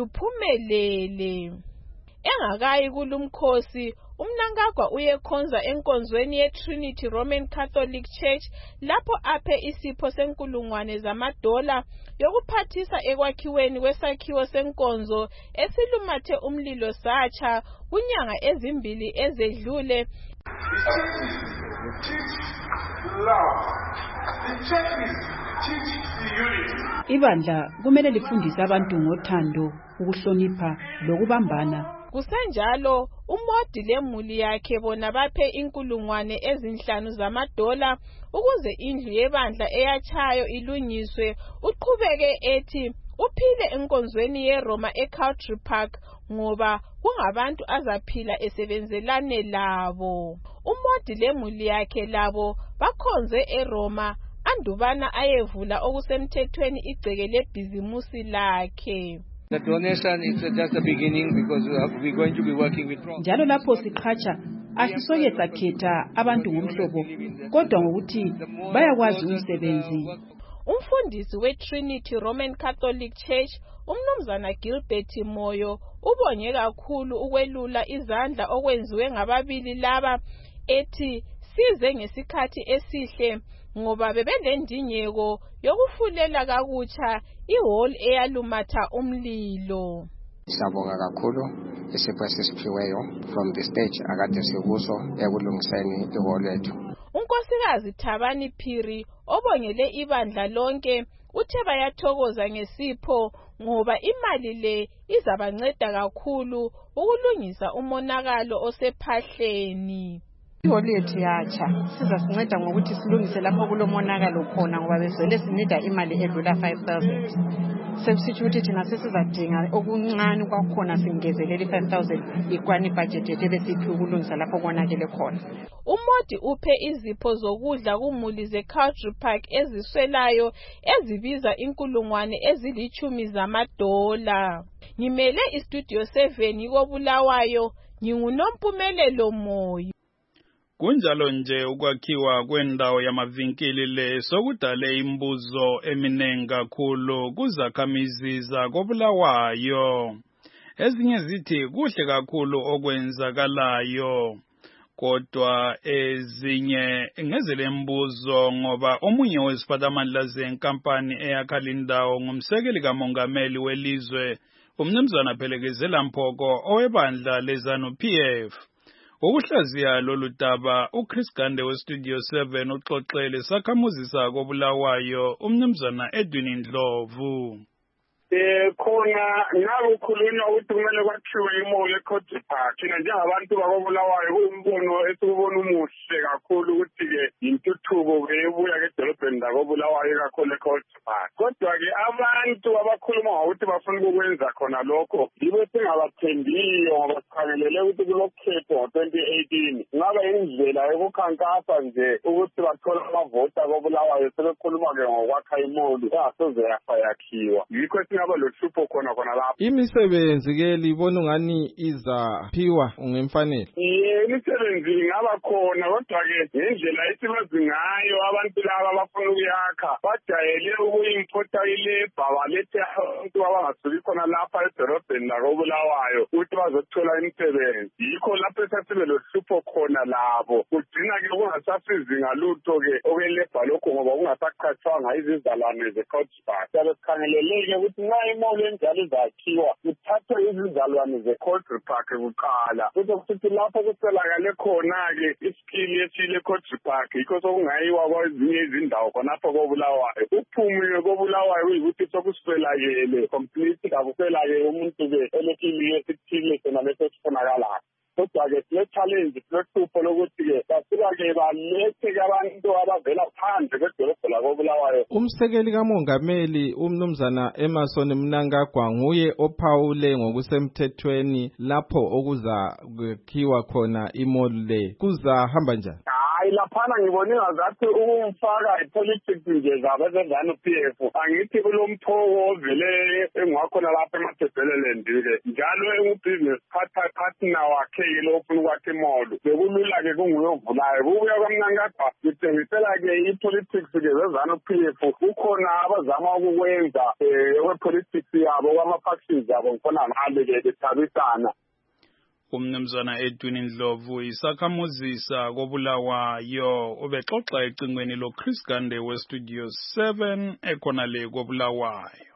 luphumelele. Engakayi kulumkhosi, uMnangagwa uyekhonza enkonzweni yeTrinity Roman Catholic Church lapho aphe isipho senkulungwane zamadola yokuphathisa ekwakhiweni kwesakhiwo senkonzo esilumathe umlilo satsha kunyanga ezimbili ezedlule. Ibandla kumele lifundise abantu ngothando, ukuhlonipha lokubambana. Kusenjalo uModi lemuli yakhe bona baphe inkulungwane ezinhlanu zamadola ukuze indlu yebandla eyachayo ilungiswe. Uqhubeke ethi uphile enkonzweni yeRoma eCowdry Park ngoba kungabantu azaphila esebenzelane labo. uModi lemuli yakhe labo bakhonze eRoma andubana ayevula okusemthethweni igceke lebhizimusi lakhe. The donation is just the beginning because we are going to be working with from. Njalo lapho siqhatsha asisoke sakhetha abantu ngomhlobo kodwa ngokuthi bayakwazi umsebenzi. Umfundisi we-Trinity Roman Catholic Church, umnumzana Gilbert Moyo, ubonge kakhulu ukwelula izandla okwenziwe ngababili laba, ethi size ngesikhathi esihle ngoba bebenendinyeko yokufulela kakutsha ihall eyalumatha umlilo. Siyabonga kakhulu isipho esiphiweyo from the stage akade sikuso ekulungiseni ihall lethu. Unkosikazi Thabani Phiri obongele ibandla lonke uthe bayathokoza ngesipho ngoba imali le izabanceda kakhulu ukulungisa umonakalo osephahleni. Ihall yethu yatsha sizasinceda ngokuthi silungise lapho kulomonakalo khona ngoba bezele sinida imali edlula five thousand. Sekusithi ukuthi thina sesizadinga okuncane kwakhona singezelele five thousand ikwani budget yethu ebesiphi ukulungisa lapho konakele khona. Umodi uphe izipho zokudla kumuli ze-Country Park eziswelayo ezibiza inkulungwane ezilichumi zamadola. Ngimele istudio seven koBulawayo, nginguNompumelelo Moyo. Kunjalo nje ukwakhiwa kwendawo yamavinkili le sokudale imbuzo eminengi kakhulu kuzakhamizi zakoBulawayo. Ezinye zithi kuhle kakhulu okwenzakalayo, kodwa ezinye ngezele mbuzo ngoba omunye weziphathamandla zenkampani eyakha lindawo ngumsekeli kamongameli welizwe umnumzana Phelekezela Mphoko owebandla leZANU P F. Ukuhlaziya lolu daba uChris Gande weStudio seven uxoxele sakhamuzi sakoBulawayo umnumzana Edwin Ndlovu. Eh khona nakukhulunywa ukuthi kumele kwakhiwe imall eCountry Park. Thina njengabantu bakoBulawayo umbono esibona umuhle kakhulu ukuthi ke intuthuko ebuya edolobheni lakoBulawayo kakhulu eCountry Park. Kodwa ke abantu abakhuluma ngokuthi bafuna ukwenza khona lokho yibo singabathembiyo ngoba sikhangelele ukuthi kulokhetho ngo-twenty eighteen ngaba indlela yokukhankasa nje ukuthi bathola amavoti akoBulawayo sebekhuluma ke ngokwakha imall engasoze yafayakhiwa. Yikho ngaba lohlupho khona khona lapha. Imisebenzi ke libona ngani izaphiwa ngemfanelo. Yebo, imisebenzi ingaba khona kodwa ke ngendlela esibazi ngayo abantu laba abafuna ukuyakha bajayele ukuyimporta ilebha balethe abantu abangasuki khona lapha edolobheni lakoBulawayo ukuthi bazothola imisebenzi. Yikho lapho esasibe lohlupho khona labo. Kugcina ke kungasasizi ngalutho ke okwelebha lokho ngoba kungasaqhathwanga izizalwane ze-Country Park. Sikhangeleleke ukuthi nxa imall enjalo izakhiwa kuthathwe izizalwane ze-Country Park kuqala. Kuzokuthi lapho kuselakale khona-ke isikili esile eCountry Park yikho sokungayiwa kwezinye izindawo khonapho koBulawayo. Uphume koBulawayo uyikuthi sokuswelakele complete kakuswelakele umuntu-ke elekili esithile sona leso sifunakalayo. Kodwa-ke sile-challenge silohlupho lokuthi-ke basuka-ke balethe-ke abantu abavela phandle kwedolobho lakoBulawayo. Umsekeli kamongameli umnumzana Emerson Mnangagwa nguye ophawule ngokusemthethweni lapho okuza kwakhiwa khona imall le. Kuzahamba njani? Hayi laphana ngibone ngazathi ukumfaka ipolitics nje zabeZANU P F. Angithi kulomthoko ovele engwakhona lapha eMathebeleland-ke njalo engubusiness partner wakhe lo ofuna ukwakha imall. Bekulula-ke kunguye ovulayo. Kubuya kwaMnangagwa kuthengisela-ke ipolitics-ke zeZANU P F. Kukhona abazama ukukwenza kwe-politics yabo kwama-factions abo khona ngale-ke bethabisana. Umnumzana Edwin Ndlovu isakhamuzi sakoBulawayo ubexoxa ecingweni lo Chris Gande weStudio seven ekhona le koBulawayo.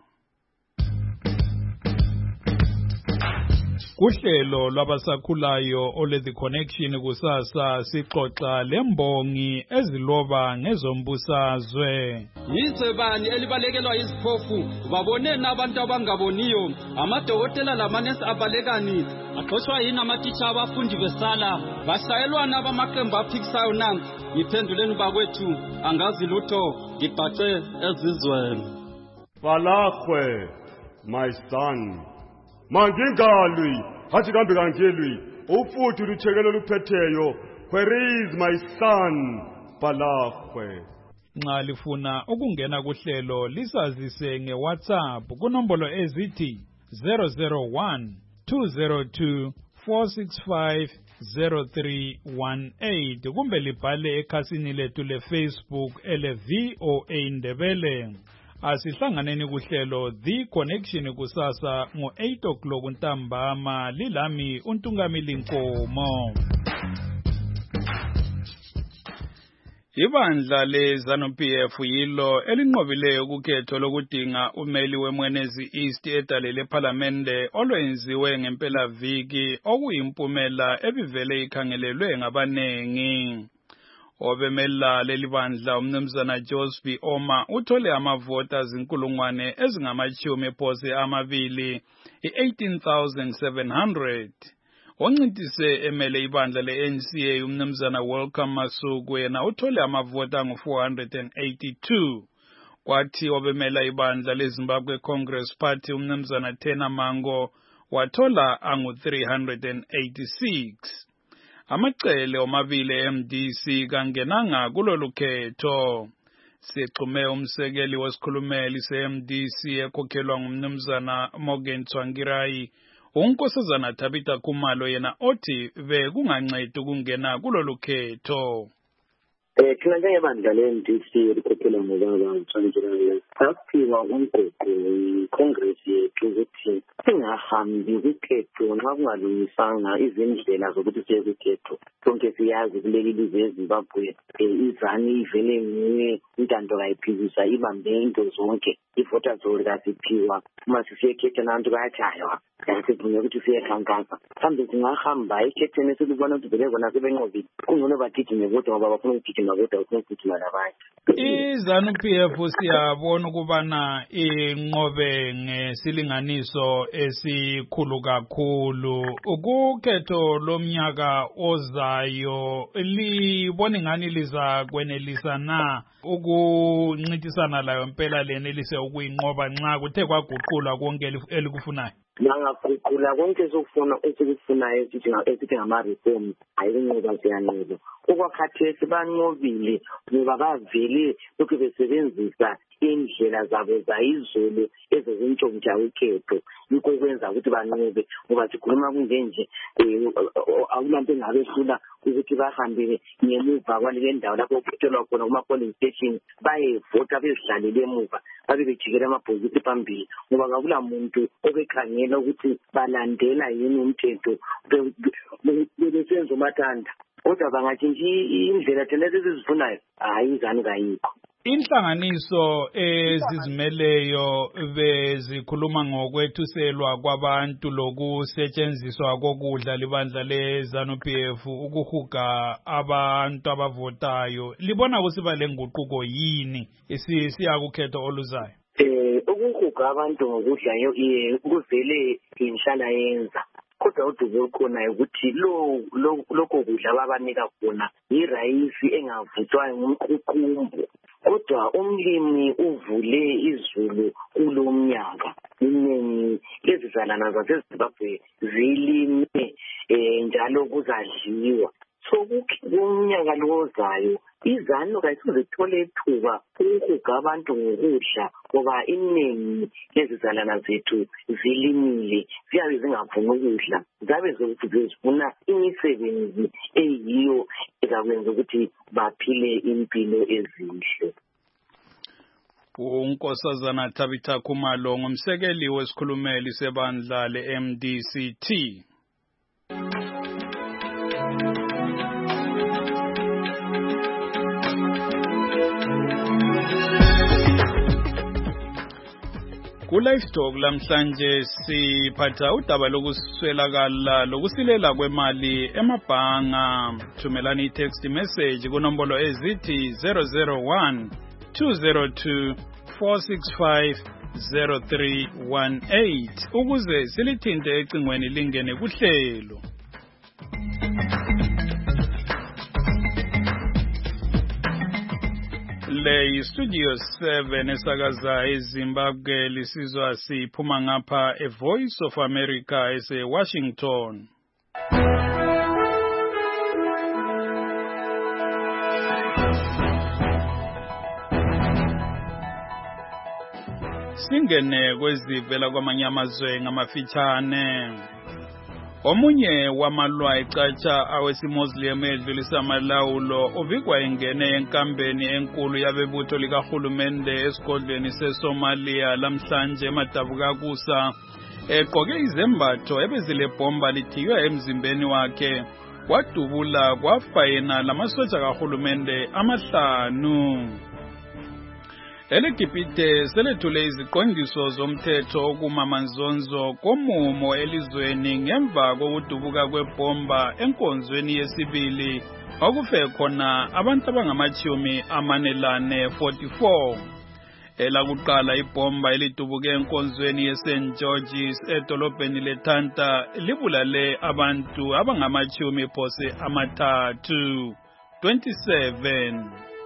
Kuhlelo lwabasakhulayo ole The Connection kusasa sixoxa lembongi eziloba ngezombusazwe. Yize bani elibalekelwa iziphofu babonena abantu abangaboniyo amadokotela lamanesi abalekani axoshwa yini amatitsha abafundi besala bashayelwana abamaqembu aphikisayo nansi ngiphenduleni bakwethu angazi lutho ngibhace ezizweni. Balakwe my son mangingalwi hathi kambe kangelwi ufuthi luthekelo luphetheyo where is my son Balakwe. Nxa lifuna ukungena kuhlelo lisazise ngeWhatsApp kunombolo ezithi zero zero one two zero two four six five zero three one eight kumbe libhale ekhasini lethu le-Facebook ele-V O A Ndebele. Asihlanganeni kuhlelo The Connection kusasa ngo eight o'clock ntambama lilami uNtungamili Nkomo. Ibandla le-ZANU-P F yilo elinqobileyo kukhetho lokudinga umeli weMwenezi East edale lephalamende olwenziwe ngempelaviki okuyimpumela ebivele ikhangelelwe ngabanengi. Obemela leli bandla umnumzana Josby Oma uthole amavoti azinkulungwane ezingamachumi phose amabili i-eighteen thousand seven hundred. Oncintise emele ibandla le-N C A umnumzana Welcome Masuku yena uthole amavoti angu four hundred eighty-two. Kwathi obemela ibandla leZimbabwe Congress Party umnumzana Tena Mango wathola angu three hundred eighty-six. Amacele omabili e-M D C kangenanga kulolu khetho. Sixhume umsekeli wesikhulumeli se-M D C ekhokhelwa ngumnumzana Morgan Tsvangirai unkosazana Tabitha Khumalo yena othi bekungancedi ukungena kulolu khetho. Eh thina njengebandla le-M D C elikhokhelwa ngubaba Tsvangirai saphiwa umgoqo iCongress yethu ukuthi singahambi kukhetho nxa kungalungisanga izindlela zokuthi siye kukhetho. Sonke siyazi kuleli lizwe eZimbabwe iZANU ivele nguye intando kayiphikisa ibambe into zonke. I-voters roll kasiphiwa uma sisiyekhetha nantu bayatshaywa yasivume ukuthi siyekhankasa. Mhlawumbe singahamba ekhetheni esilibona ukuthi vele bona sebenqobile kungcono bagijime kodwa ngoba bafuna ukugijima kodwa bafuna ukugijima labanye. I-ZANU-P F siyabona ukubana inqobe ngesilinganiso esikhulu kakhulu. Ukukhetho lomnyaka ozayo libona ngani liza kwenelisa na ukuncintisana layo impela lenelise ukuyinqoba nxa kuthe kwaguqula konke elikufunayo? Bangaguqula konke esokufuna esikufunayo esithi ngama-reforms ayikunqoba siyanqoba. Okwakhathesi banqobile ngoba bavele lokhu besebenzisa indlela zabo zayizolo ezezintshontsha ukhetho. Yikho kwenza ukuthi banqobe ngoba sikhuluma kungenje akulanto engabehlula ukuthi bahambe ngemuva kwaleli ndawo lapho okuthelwa khona kuma-polling station bayevota bezihlalele emuva babe bejikela amabhokisi phambili ngoba ngakula muntu obekhangela ukuthi balandela yini umthetho bebesenza umathanda. Kodwa bangatshintsha indlela thina esizifunayo hayi iZANU kayikho. Inhlanganiso ezizimeleyo bezikhuluma ngokwethuselwa kwabantu lokusetshenziswa kokudla libandla le-ZANU-P F ukuhuga abantu abavotayo. Libona kusiba lenguquko yini siyakukhetho oluzayo? Eh ukuhuga abantu ngokudla kuvele inhlala yenza. Kodwa udubo olukhona ukuthi lo lokho kudla babanika khona irayisi engavuthwayo ngumququmbu. Kodwa umlimi uvule izulu kulo mnyaka. Iningi lezizalana zaseZimbabwe zilime njalo kuzadliwa. So kumnyaka lozayo iZANU kayisuze ithole ithuba ukuhuga abantu ngokudla ngoba iningi lezizalana zethu zilimile ziyabe zingavuni ukudla zabe zifuna imisebenzi eyiyo ezakwenza ukuthi baphile impilo ezinhle. Unkosazana Tabitha Khumalo ngumsekeli wesikhulumeli sebandla le-M D C T. Ku-Livestock lamhlanje siphatha udaba lokuswelakala lokusilela kwemali emabhanga. Thumelani i-text message kunombolo ezithi zero zero one two zero two four six five zero three one eight ukuze silithinte ecingweni lingene kuhlelo. Le Studio seven esakaza eZimbabwe lisizwa siphuma ngapha e Voice of America ese Washington. Singene kwezivela kwamanye amazwe ngamafitshane. Omunye wamalwa ecatsha awesimoslim edlulisa amalawulo uvikwa ingene enkambeni enkulu yabebutho likahulumende esigodlweni seSomalia lamhlanje emadabukakusa egqoke izembatho ebezilebhomba lithiywe emzimbeni wakhe kwadubula kwafayena lamasotsha kahulumende amahlanu. Elegipite selethule iziqondiso zomthetho okumamanzonzo komumo elizweni ngemva kokudubuka kwebhomba enkonzweni yesibili okufe khona abantu abangamachumi amanelane forty-four. Elakuqala ibhomba elidubuke enkonzweni yeSaint George's edolobheni leTanta libulale abantu abangamachumi phose amathathu. twenty-seven.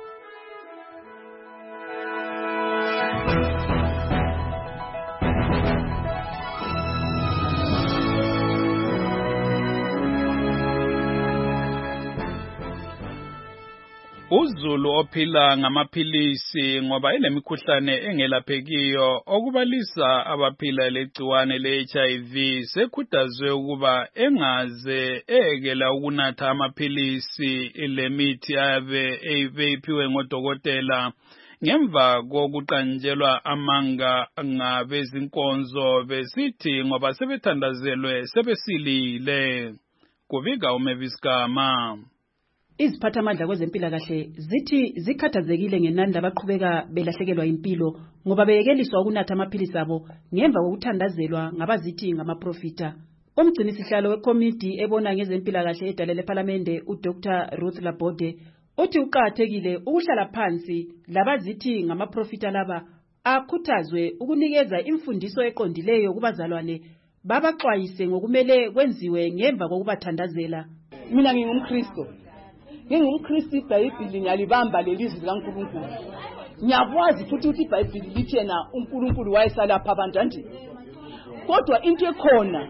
Uzulu ophila ngamaphilisi ngoba ilemikhuhlane engelaphekiyo okubalisa abaphila legciwane le-H I V sekhuthazwe ukuba engaze ekela ukunatha amaphilisi lemithi ayabe eyiphiwe ngodokotela ngemva kokuqanjelwa amanga ngabezinkonzo besithi ngoba sebethandazelwe sebesilile. Kuvika uMeviskama. Iziphathamandla kwezempilakahle zithi zikhathazekile ngenani abaqhubeka belahlekelwa impilo ngoba beyekeliswa ukunatha amaphilisi abo ngemva kokuthandazelwa ngabazithi ngamaprofita. Umgcinisihlalo wekomiti ebona ngezempilakahle edale leParlamente uDr Ruth Labode uthi uqathekile ukuhlala phansi labazithi ngamaprofita laba akhuthazwe ukunikeza imfundiso eqondileyo kubazalwane babaxwayise ngokumele kwenziwe ngemva kokubathandazela. Mina ngingumKristo. NgingumKristu, iBhayibheli ngiyalibamba lelizwi likaNkulunkulu. Ngiyakwazi futhi ukuthi iBhayibheli lithi yena uNkulunkulu wayesalapha abantu andi. Kodwa into ekhona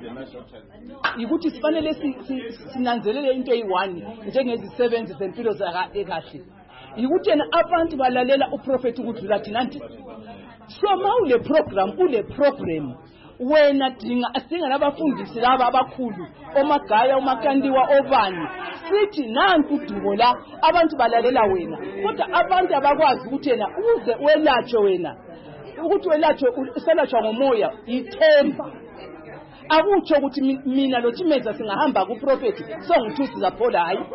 ukuthi sifanele sinanzelele into eyi-one njengezisebenzi zempilo zakahle. Ukuthi yena abantu balalela uprofeti ukudlula thina andi. So ma ule program ule problem wena dinga asinga labafundisi laba abakhulu omagaya omakandiwa obani sithi nanku dubo la abantu balalela wena kodwa abantu abakwazi ukuthi yena uze welatshwe wena ukuthi welatshwe uselatshwa ngomoya ithemba akutsho ukuthi mina lo Chimeza singahamba kuprofeti so ngithusi zaphola hayi.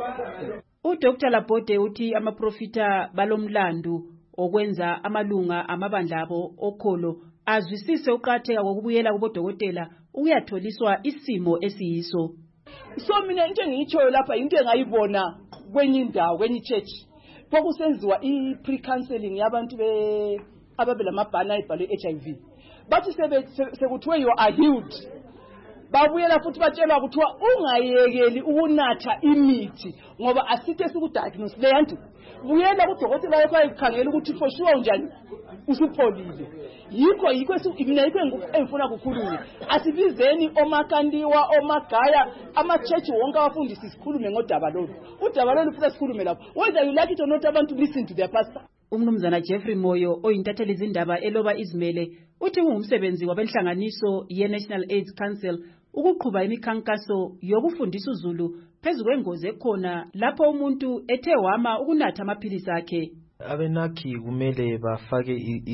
uDr Labode uthi amaprofita balomlandu okwenza amalunga amabandla abo okholo azwisise uqatheka kokubuyela kubodokotela ukuyatholiswa isimo esiyiso. So mina into engiyitshoyo lapha into engayibona kwenye indawo kwenye church pokusenziwa i-pre-counseling yabantu be ababela mabhana ibhalo H I V bathi sekuthiwe you are healed babuyela futhi batshelwa kuthiwa ungayekeli ukunatha imithi ngoba asithe sikudiagnose leyanto buyela kudokotela wakho ayikhangela ukuthi for sure njani usupholile. Yikho yikho mina yikho engifuna ukukhuluma asibizeni omakandiwa omagaya ama-church wonke abafundisi sikhulume ngodaba lolu udaba lolu futhi sikhulume lapho whether you like it or not abantu listen to their pastor. Umnumzana Jeffrey Moyo oyintatheli izindaba eloba izimele uthi ungumsebenzi wabenhlanganiso ye-National AIDS Council ukuqhuba imikhankaso yokufundisa uZulu phezu kwengozi ekhona lapho umuntu ethe wama ukunatha amaphilisi akhe. Abenakhi kumele bafake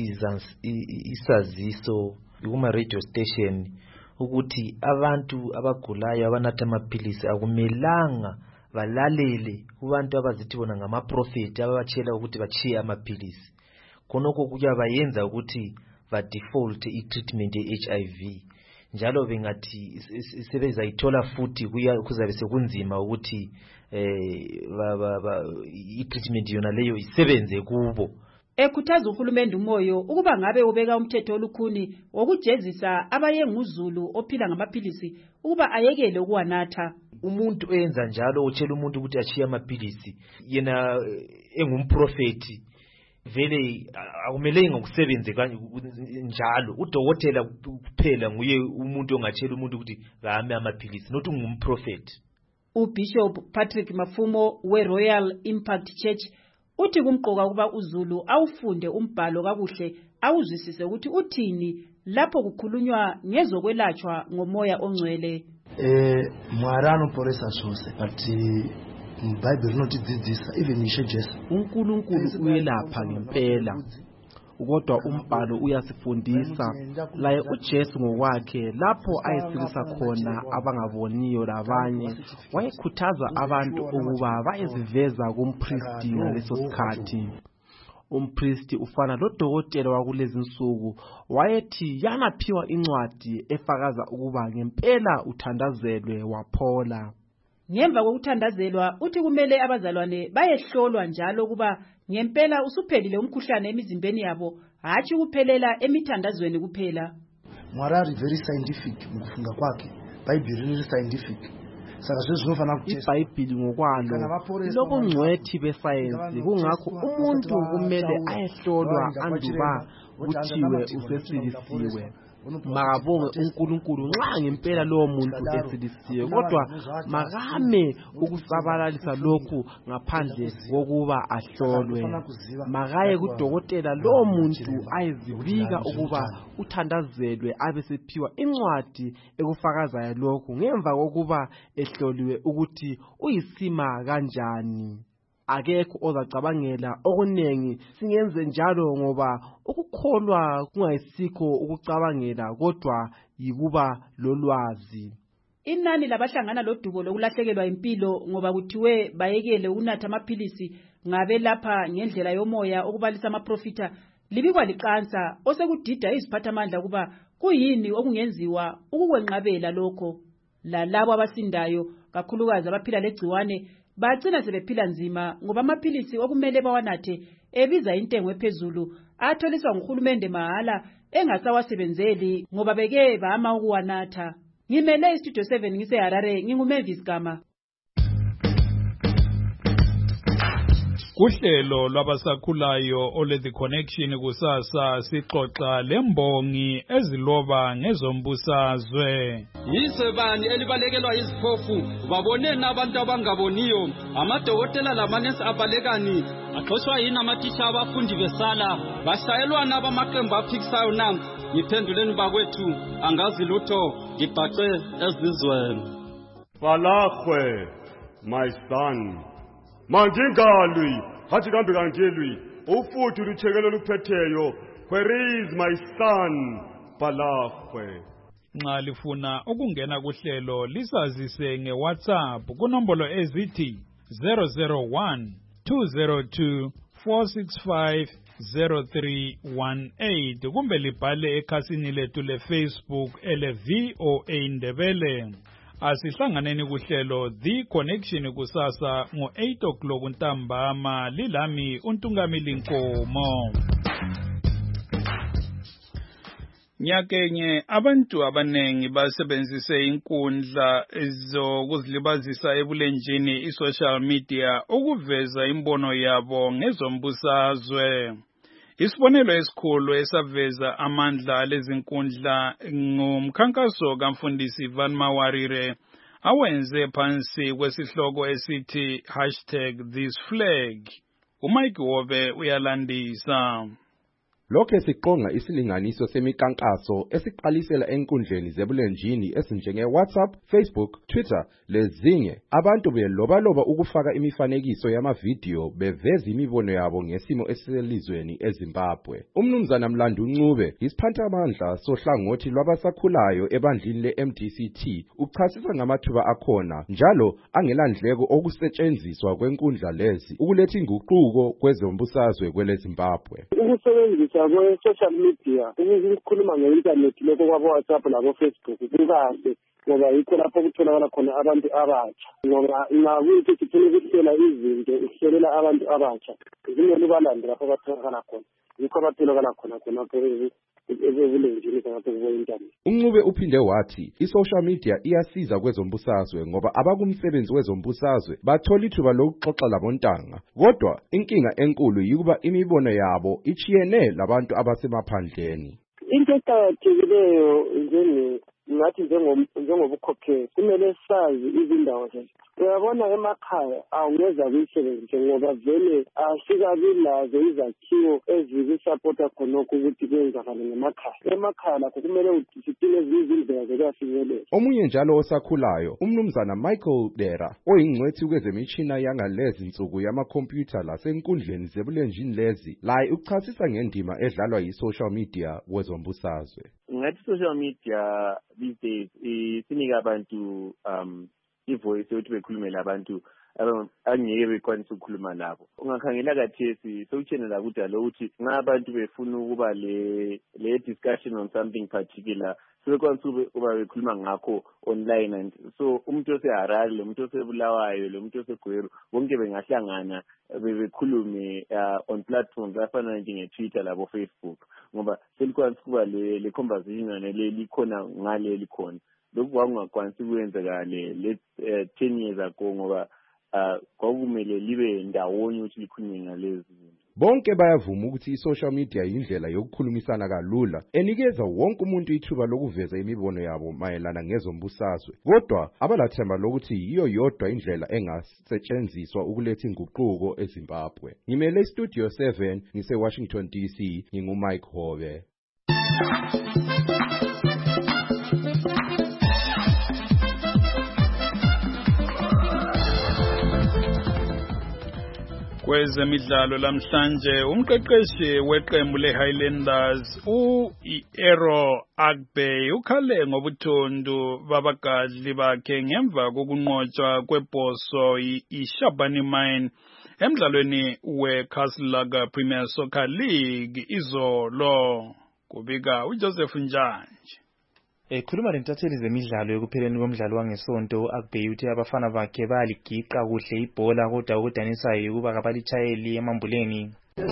isaziso kuma radio station ukuthi abantu abagulayo abanatha amaphilisi akumelanga balalele kubantu abazithi bona ngamaprofeti ababatshela ukuthi bachiye amaphilisi. Khonokho kuyabayenza ukuthi ba default i-treatment ye-H I V njalo bengathi sebezayithola futhi kuzabe sekunzima ukuthi eh i-treatment yona leyo isebenze kubo. Ekhuthaza uhulumende uMoyo ukuba ngabe ubeka umthetho olukhuni wokujezisa abayenguzulu ophila ngamaphilisi ukuba ayekele ukuwanatha. Umuntu oyenza njalo utshela umuntu ukuthi achiye amaphilisi yena engumprofeti vele akumelenge ngokusebenze njalo. Udokotela kuphela nguye umuntu ongatshela umuntu ukuthi ngame amaphilisi not ungumprofeti. uBishop Patrick Mafumo we-Royal Impact Church uthi kumqoka ukuba uZulu awufunde umbhalo kakuhle awuzwisise ukuthi uthini lapho kukhulunywa ngezokwelatshwa ngomoya ongcwele. eh mwarano poresa sose but Bible not this even ishe Jesu uNkulunkulu uyelapha ngempela kodwa umbhalo uyasifundisa laye uJesu ngokwakhe lapho ayesilisa khona abangaboniyo labanye wayekhuthaza abantu ukuba bayeziveza kumpristi ngaleso sikhathi. Umpristi ufana lodokotela wakulezi insuku wayethi yanaphiwa incwadi efakaza ukuba ngempela uthandazelwe waphola. Ngemva kokuthandazelwa uthi kumele abazalwane bayehlolwa njalo ukuba ngempela usuphelile umkhuhlane emizimbeni yabo hathi kuphelela emithandazweni kuphela. Mwarari very scientific ngokufunga kwakhe. Bible really scientific. iBhayibheli ngokwalo lobungcwethi besayensi kungakho umuntu kumele ayehlolwa anduba kuthiwe usesilisiwe. Makabonge uNkulunkulu nxa ngempela lowo muntu esilisiwe kodwa makame ukusabalalisa lokhu ngaphandle kokuba ahlolwe. Makaye kudokotela lowo muntu ayezibika ukuba uthandazelwe abesephiwa incwadi ekufakazayo lokhu ngemva kokuba ehloliwe ukuthi uyisima kanjani. Akekho ozacabangela okunengi singenze njalo ngoba ukukholwa kungayisikho ukucabangela kodwa yikuba lolwazi. Inani labahlangana lodubo lokulahlekelwa impilo ngoba kuthiwe bayekele ukunatha amaphilisi ngabe lapha ngendlela yomoya okubalisa amaprofita libikwa liqansa osekudida iziphathamandla kuba kuyini okungenziwa ukukwenqabela lokho. Lalabo abasindayo kakhulukazi abaphila legciwane bagcina sebephila nzima ngoba amaphilisi okumele bawanathe ebiza intengo ephezulu atholiswa nguhulumende mahala engasawasebenzeli ngoba beke bama ukuwanatha. Ngimele istudio seven ngise Harare nginguMavis Gama. Kuhlelo lwabasakhulayo ole The Connection kusasa sixoxa lembongi eziloba ngezombusazwe. Yisebani elibalekelwa iziphofu baboneni abantu abangaboniyo amadokotela lamanesi abalekani axoshwa yini amathisha abafundi besala bashayelwana abamaqembu aphikisayo na ngiphenduleni bakwethu angazi lutho ngibhaxe ezizweni. Balakwe my son mangingalwi hathi kambe kangelwi ufuthi luthekelo luphetheyo where is my son Balakwe. Nxa lifuna ukungena kuhlelo lisazise ngeWhatsApp kunombolo ezithi zero zero one two zero two four six five zero three one eight kumbe libhale ekhasini lethu leFacebook ele V O A Ndebele. Asihlanganeni kuhlelo The Connection kusasa ngo eight o'clock ntambama lilami uNtungamili Nkomo. Nyakenye abantu abanengi basebenzise inkundla zokuzilibazisa ebulenjini i-social media ukuveza imbono yabo ngezombusazwe. Isibonelo esikhulu esaveza amandla lezinkundla ngumkhankaso kamfundisi Van Mawarire awenze phansi kwesihloko esithi hashtag this flag. uMike Wobe uyalandisa. Lokho siqonga isilinganiso semikankaso esiqalisela enkundleni zebulenjini esinjenge WhatsApp, Facebook, Twitter lezinye. Abantu belobaloba ukufaka imifanekiso yamavidiyo beveza imibono yabo ngesimo esiselizweni eZimbabwe. Umnumzana Mlandu Ncube, isiphathamandla sohlangothi lwabasakhulayo ebandlini le-M D C T, uchasisa ngamathuba akhona njalo angelandleko okusetshenziswa kwenkundla lezi ukuletha inguquko kwezombusazwe kweleZimbabwe. Kwe social media ukukhuluma nge-internet lokho kwabo WhatsApp labo Facebook kukahle ngoba yikho lapho kutholakala khona abantu abatsha ngoba ngakuthi sifuna ukuhlela izinto ukuhlelela abantu abatsha zimele ubalande lapho batholakala khona yikho batholakala khona khonapho ebulenjini ngapho ku-internet. uNcube uphinde wathi i-social media iyasiza kwezombusazwe ngoba abakumsebenzi wezombusazwe bathola ithuba lokuxoxa labontanga kodwa inkinga enkulu yikuba imibono yabo ichiyene labantu abasemaphandleni. Into eqakathekileyo ngathi njengobukhokheli kumele sazi izindawo zethu. Uyabona emakhaya awungeza kuyisebenzise ngoba vele asikabi lazo izakhiwo ezikusapota khonokho ukuthi kwenzakale ngemakhaya. Emakhaya lakho kumele sitile izindlela zokuyafinyelela. Omunye njalo osakhulayo umnumzana Michael Dera oyingcwethi kwezemishina yangalezi insuku yamakhompyutha lasenkundleni zebulenjini lezi laye ukuchasisa ngendima edlalwa yi-social media kwezombusazwe. Ngathi social media these days isinika abantu um ivoice yokuthi bekhulumele abantu angeke bekwanisa ukukhuluma nabo. Ungakhangela kathesi sokutshena kudala ukuthi ngabantu befuna ukuba le le discussion on something particular sebekwanisa ukuba bekhuluma ngakho online, and so umuntu oseHarare lo muntu osebulawayo lo muntu osegweru bonke bengahlangana bebekhulume on platforms afana njenge-Twitter labo Facebook ngoba selikwanisa ukuba le le conversation le likhona ngale likhona. Lokhu kwakungakwanisi kwenzekale le ten years ago ngoba kwakumele libe ndawonye ukuthi likhulume ngalezi zinto. Bonke bayavuma ukuthi i-social media yindlela yokukhulumisana kalula enikeza wonke umuntu ithuba lokuveza imibono yabo mayelana ngezombusazwe, kodwa abalathemba lokuthi yiyo yodwa indlela engasetshenziswa ukuletha inguquko eZimbabwe. Ngimele iStudio seven ngise-Washington D C, ngingu-Mike Hobe. Kwezemidlalo lamhlanje umqeqeshi weqembu leHighlanders u-Ero Agbe ukhale ngobuthondu babagadli bakhe ngemva kokunqotshwa kwebhoso iShabani Mine emdlalweni weCastle Premier Soccer League izolo. Kubika uJoseph Njanje. Ekhuluma lentatheli zemidlalo ekupheleni komdlalo wangesonto, Agbe uthi abafana bakhe bayaligiqa kuhle ibhola kodwa ukudanisayo ukuba kabalitshayeli emambuleni.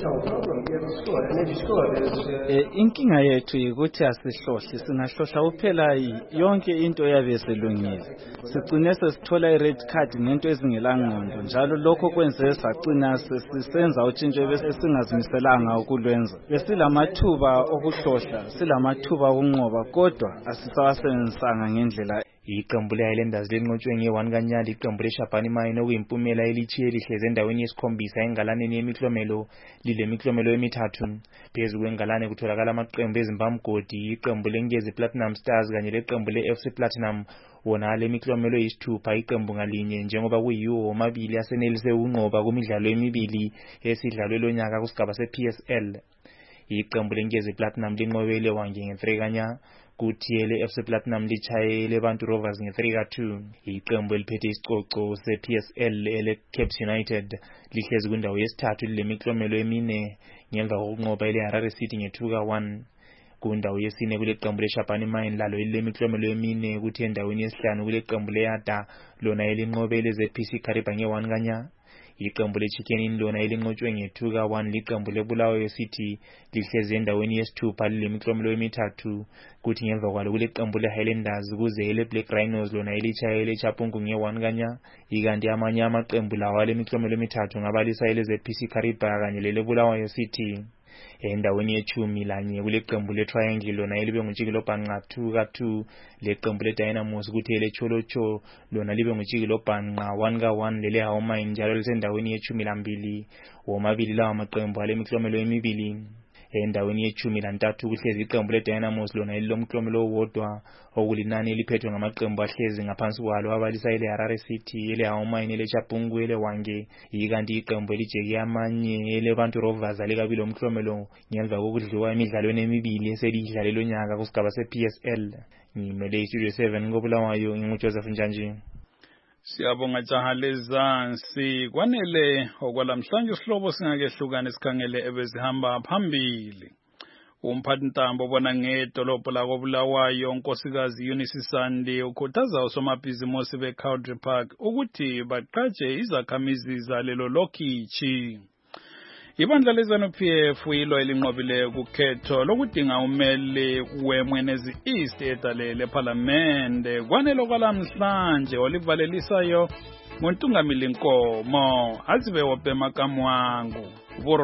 Inkinga yethu ukuthi asihlohli, singahlohla uphela yonke into yabe selungile. Sigcine sesithola i-red card nento ezingelangqondo, njalo lokho kwenze sagcina sisenza utshintsho bese singazimiselanga ukulwenza. Besilamathuba okuhlohla, silamathuba okunqoba kodwa asisawasebenzisanga ngendlela. Iqembu leHighlanders lenqotshwe nge-one kaNyali iqembu leShabani Mine okuyimpumela elitshiye lihleze endaweni yesikhombisa engalaneni yemiklomelo lilemiklomelo emithathu. Phezu kwengalane kutholakala amaqembu eZimbabwe, iqembu leNgezi Platinum Stars kanye leqembu le-F C Platinum. Wona le miklomelo yisithupha iqembu ngalinye njengoba kuyiwo omabili asenelise ukunqoba kumidlalo emibili esidlalwe lonyaka kusigaba se-P S L. Iqembu leNgezi Platinum linqobele Wange nge-three kanya kuthi ele-F C Platinum litshayele Bantu Rovers nge-three ka two. Iqembu eliphethe isicoco se-P S L ele-Caps United lihlezi kwindawo yesithathu lilemiklomelo emine ngemva kokunqoba ele-Harare City nge-two ka one. Kundawo yesine kule qembu leShabani Mine lalo ilemiklomelo emine kuthi endaweni yesihlanu kule qembu leYada lona elinqobele ze-P C Kariba nge-one kanya. Iqembu leChicken lona elinqotshwe nge-two ka one liqembu leBulawayo City lihlezi endaweni yesithupha lilemiklomelo emithathu kuthi ngemva kwalo kule qembu leHighlanders kuze ele-Black Rhinos lona elitshayele eChapungu nge-one kanya. Ikanti amanye amaqembu lawa lemiklomelo emithathu ngabalisa ele-Z P C Kariba kanye leleBulawayo City. Endaweni yechumi lanye kule qembu leTriangle lona elibe nguJikilo Bhanqa two ka two, leqembu leDynamos kuthi leCholocho lona libe nguJikilo Bhanqa one ka one, leleHawu Mine njalo lisendaweni yechumi lambili. Womabili lawa maqembu alemiklomelo emibili. Endaweni yechumi lantathu kuhlezi iqembu leDynamos lona elilomklomelo owodwa okulinani eliphethwe ngamaqembu ahlezi ngaphansi kwalo abalisa eleHarare City, eleHawu Mine, eleChapungu, eleWange. Ikanti iqembu elijeke amanye eleBantu Rovers alikabili omklomelo ngemva kokudliwa emidlalweni emibili eselidlale lonyaka kusigaba se-P S L. Ngimele iStudio seven koBulawayo, nginguJoseph Njanje. Siyabonga jaha lezansi. Kwanele okwalamhlanje isihlobo singakehlukane sikhangele ebezihamba phambili. Umphathi ntambo bona ngedolobho lakoBulawayo Nkosikazi Eunice Sandi ukhuthaza usomabhizinisi beCountry Park ukuthi baqhaje izakhamizi zalelo lokhishi. Ibandla leZANU-P F yilo elinqobile kukhetho lokudinga umeli weMwenezi East edalele eParliament. Kwanele kwalamhlanje olivalelisayo ngontungamili Nkomo azibe wope makamu wangu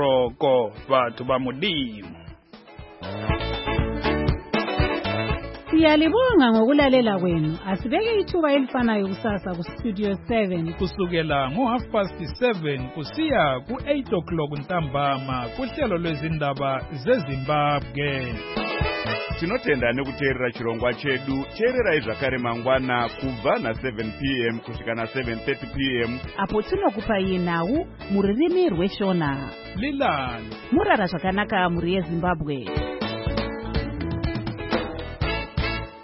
Boroko bathu bamudimo. Siyalibonga ngokulalela kwenu. Asibeke ithuba elifanayo kusasa ku Studio seven kusukela ngo half past seven kusiya ku eight o'clock ntambama kuhlelo lwezindaba zeZimbabwe. Tinotenda nekuteerera chirongwa chedu. Teererai zvakare mangwana kubva na seven p m kusvika na seven thirty p m apo tinokupai nhau mururimi rweshona. Lilani Murara zvakanaka muri yeZimbabwe.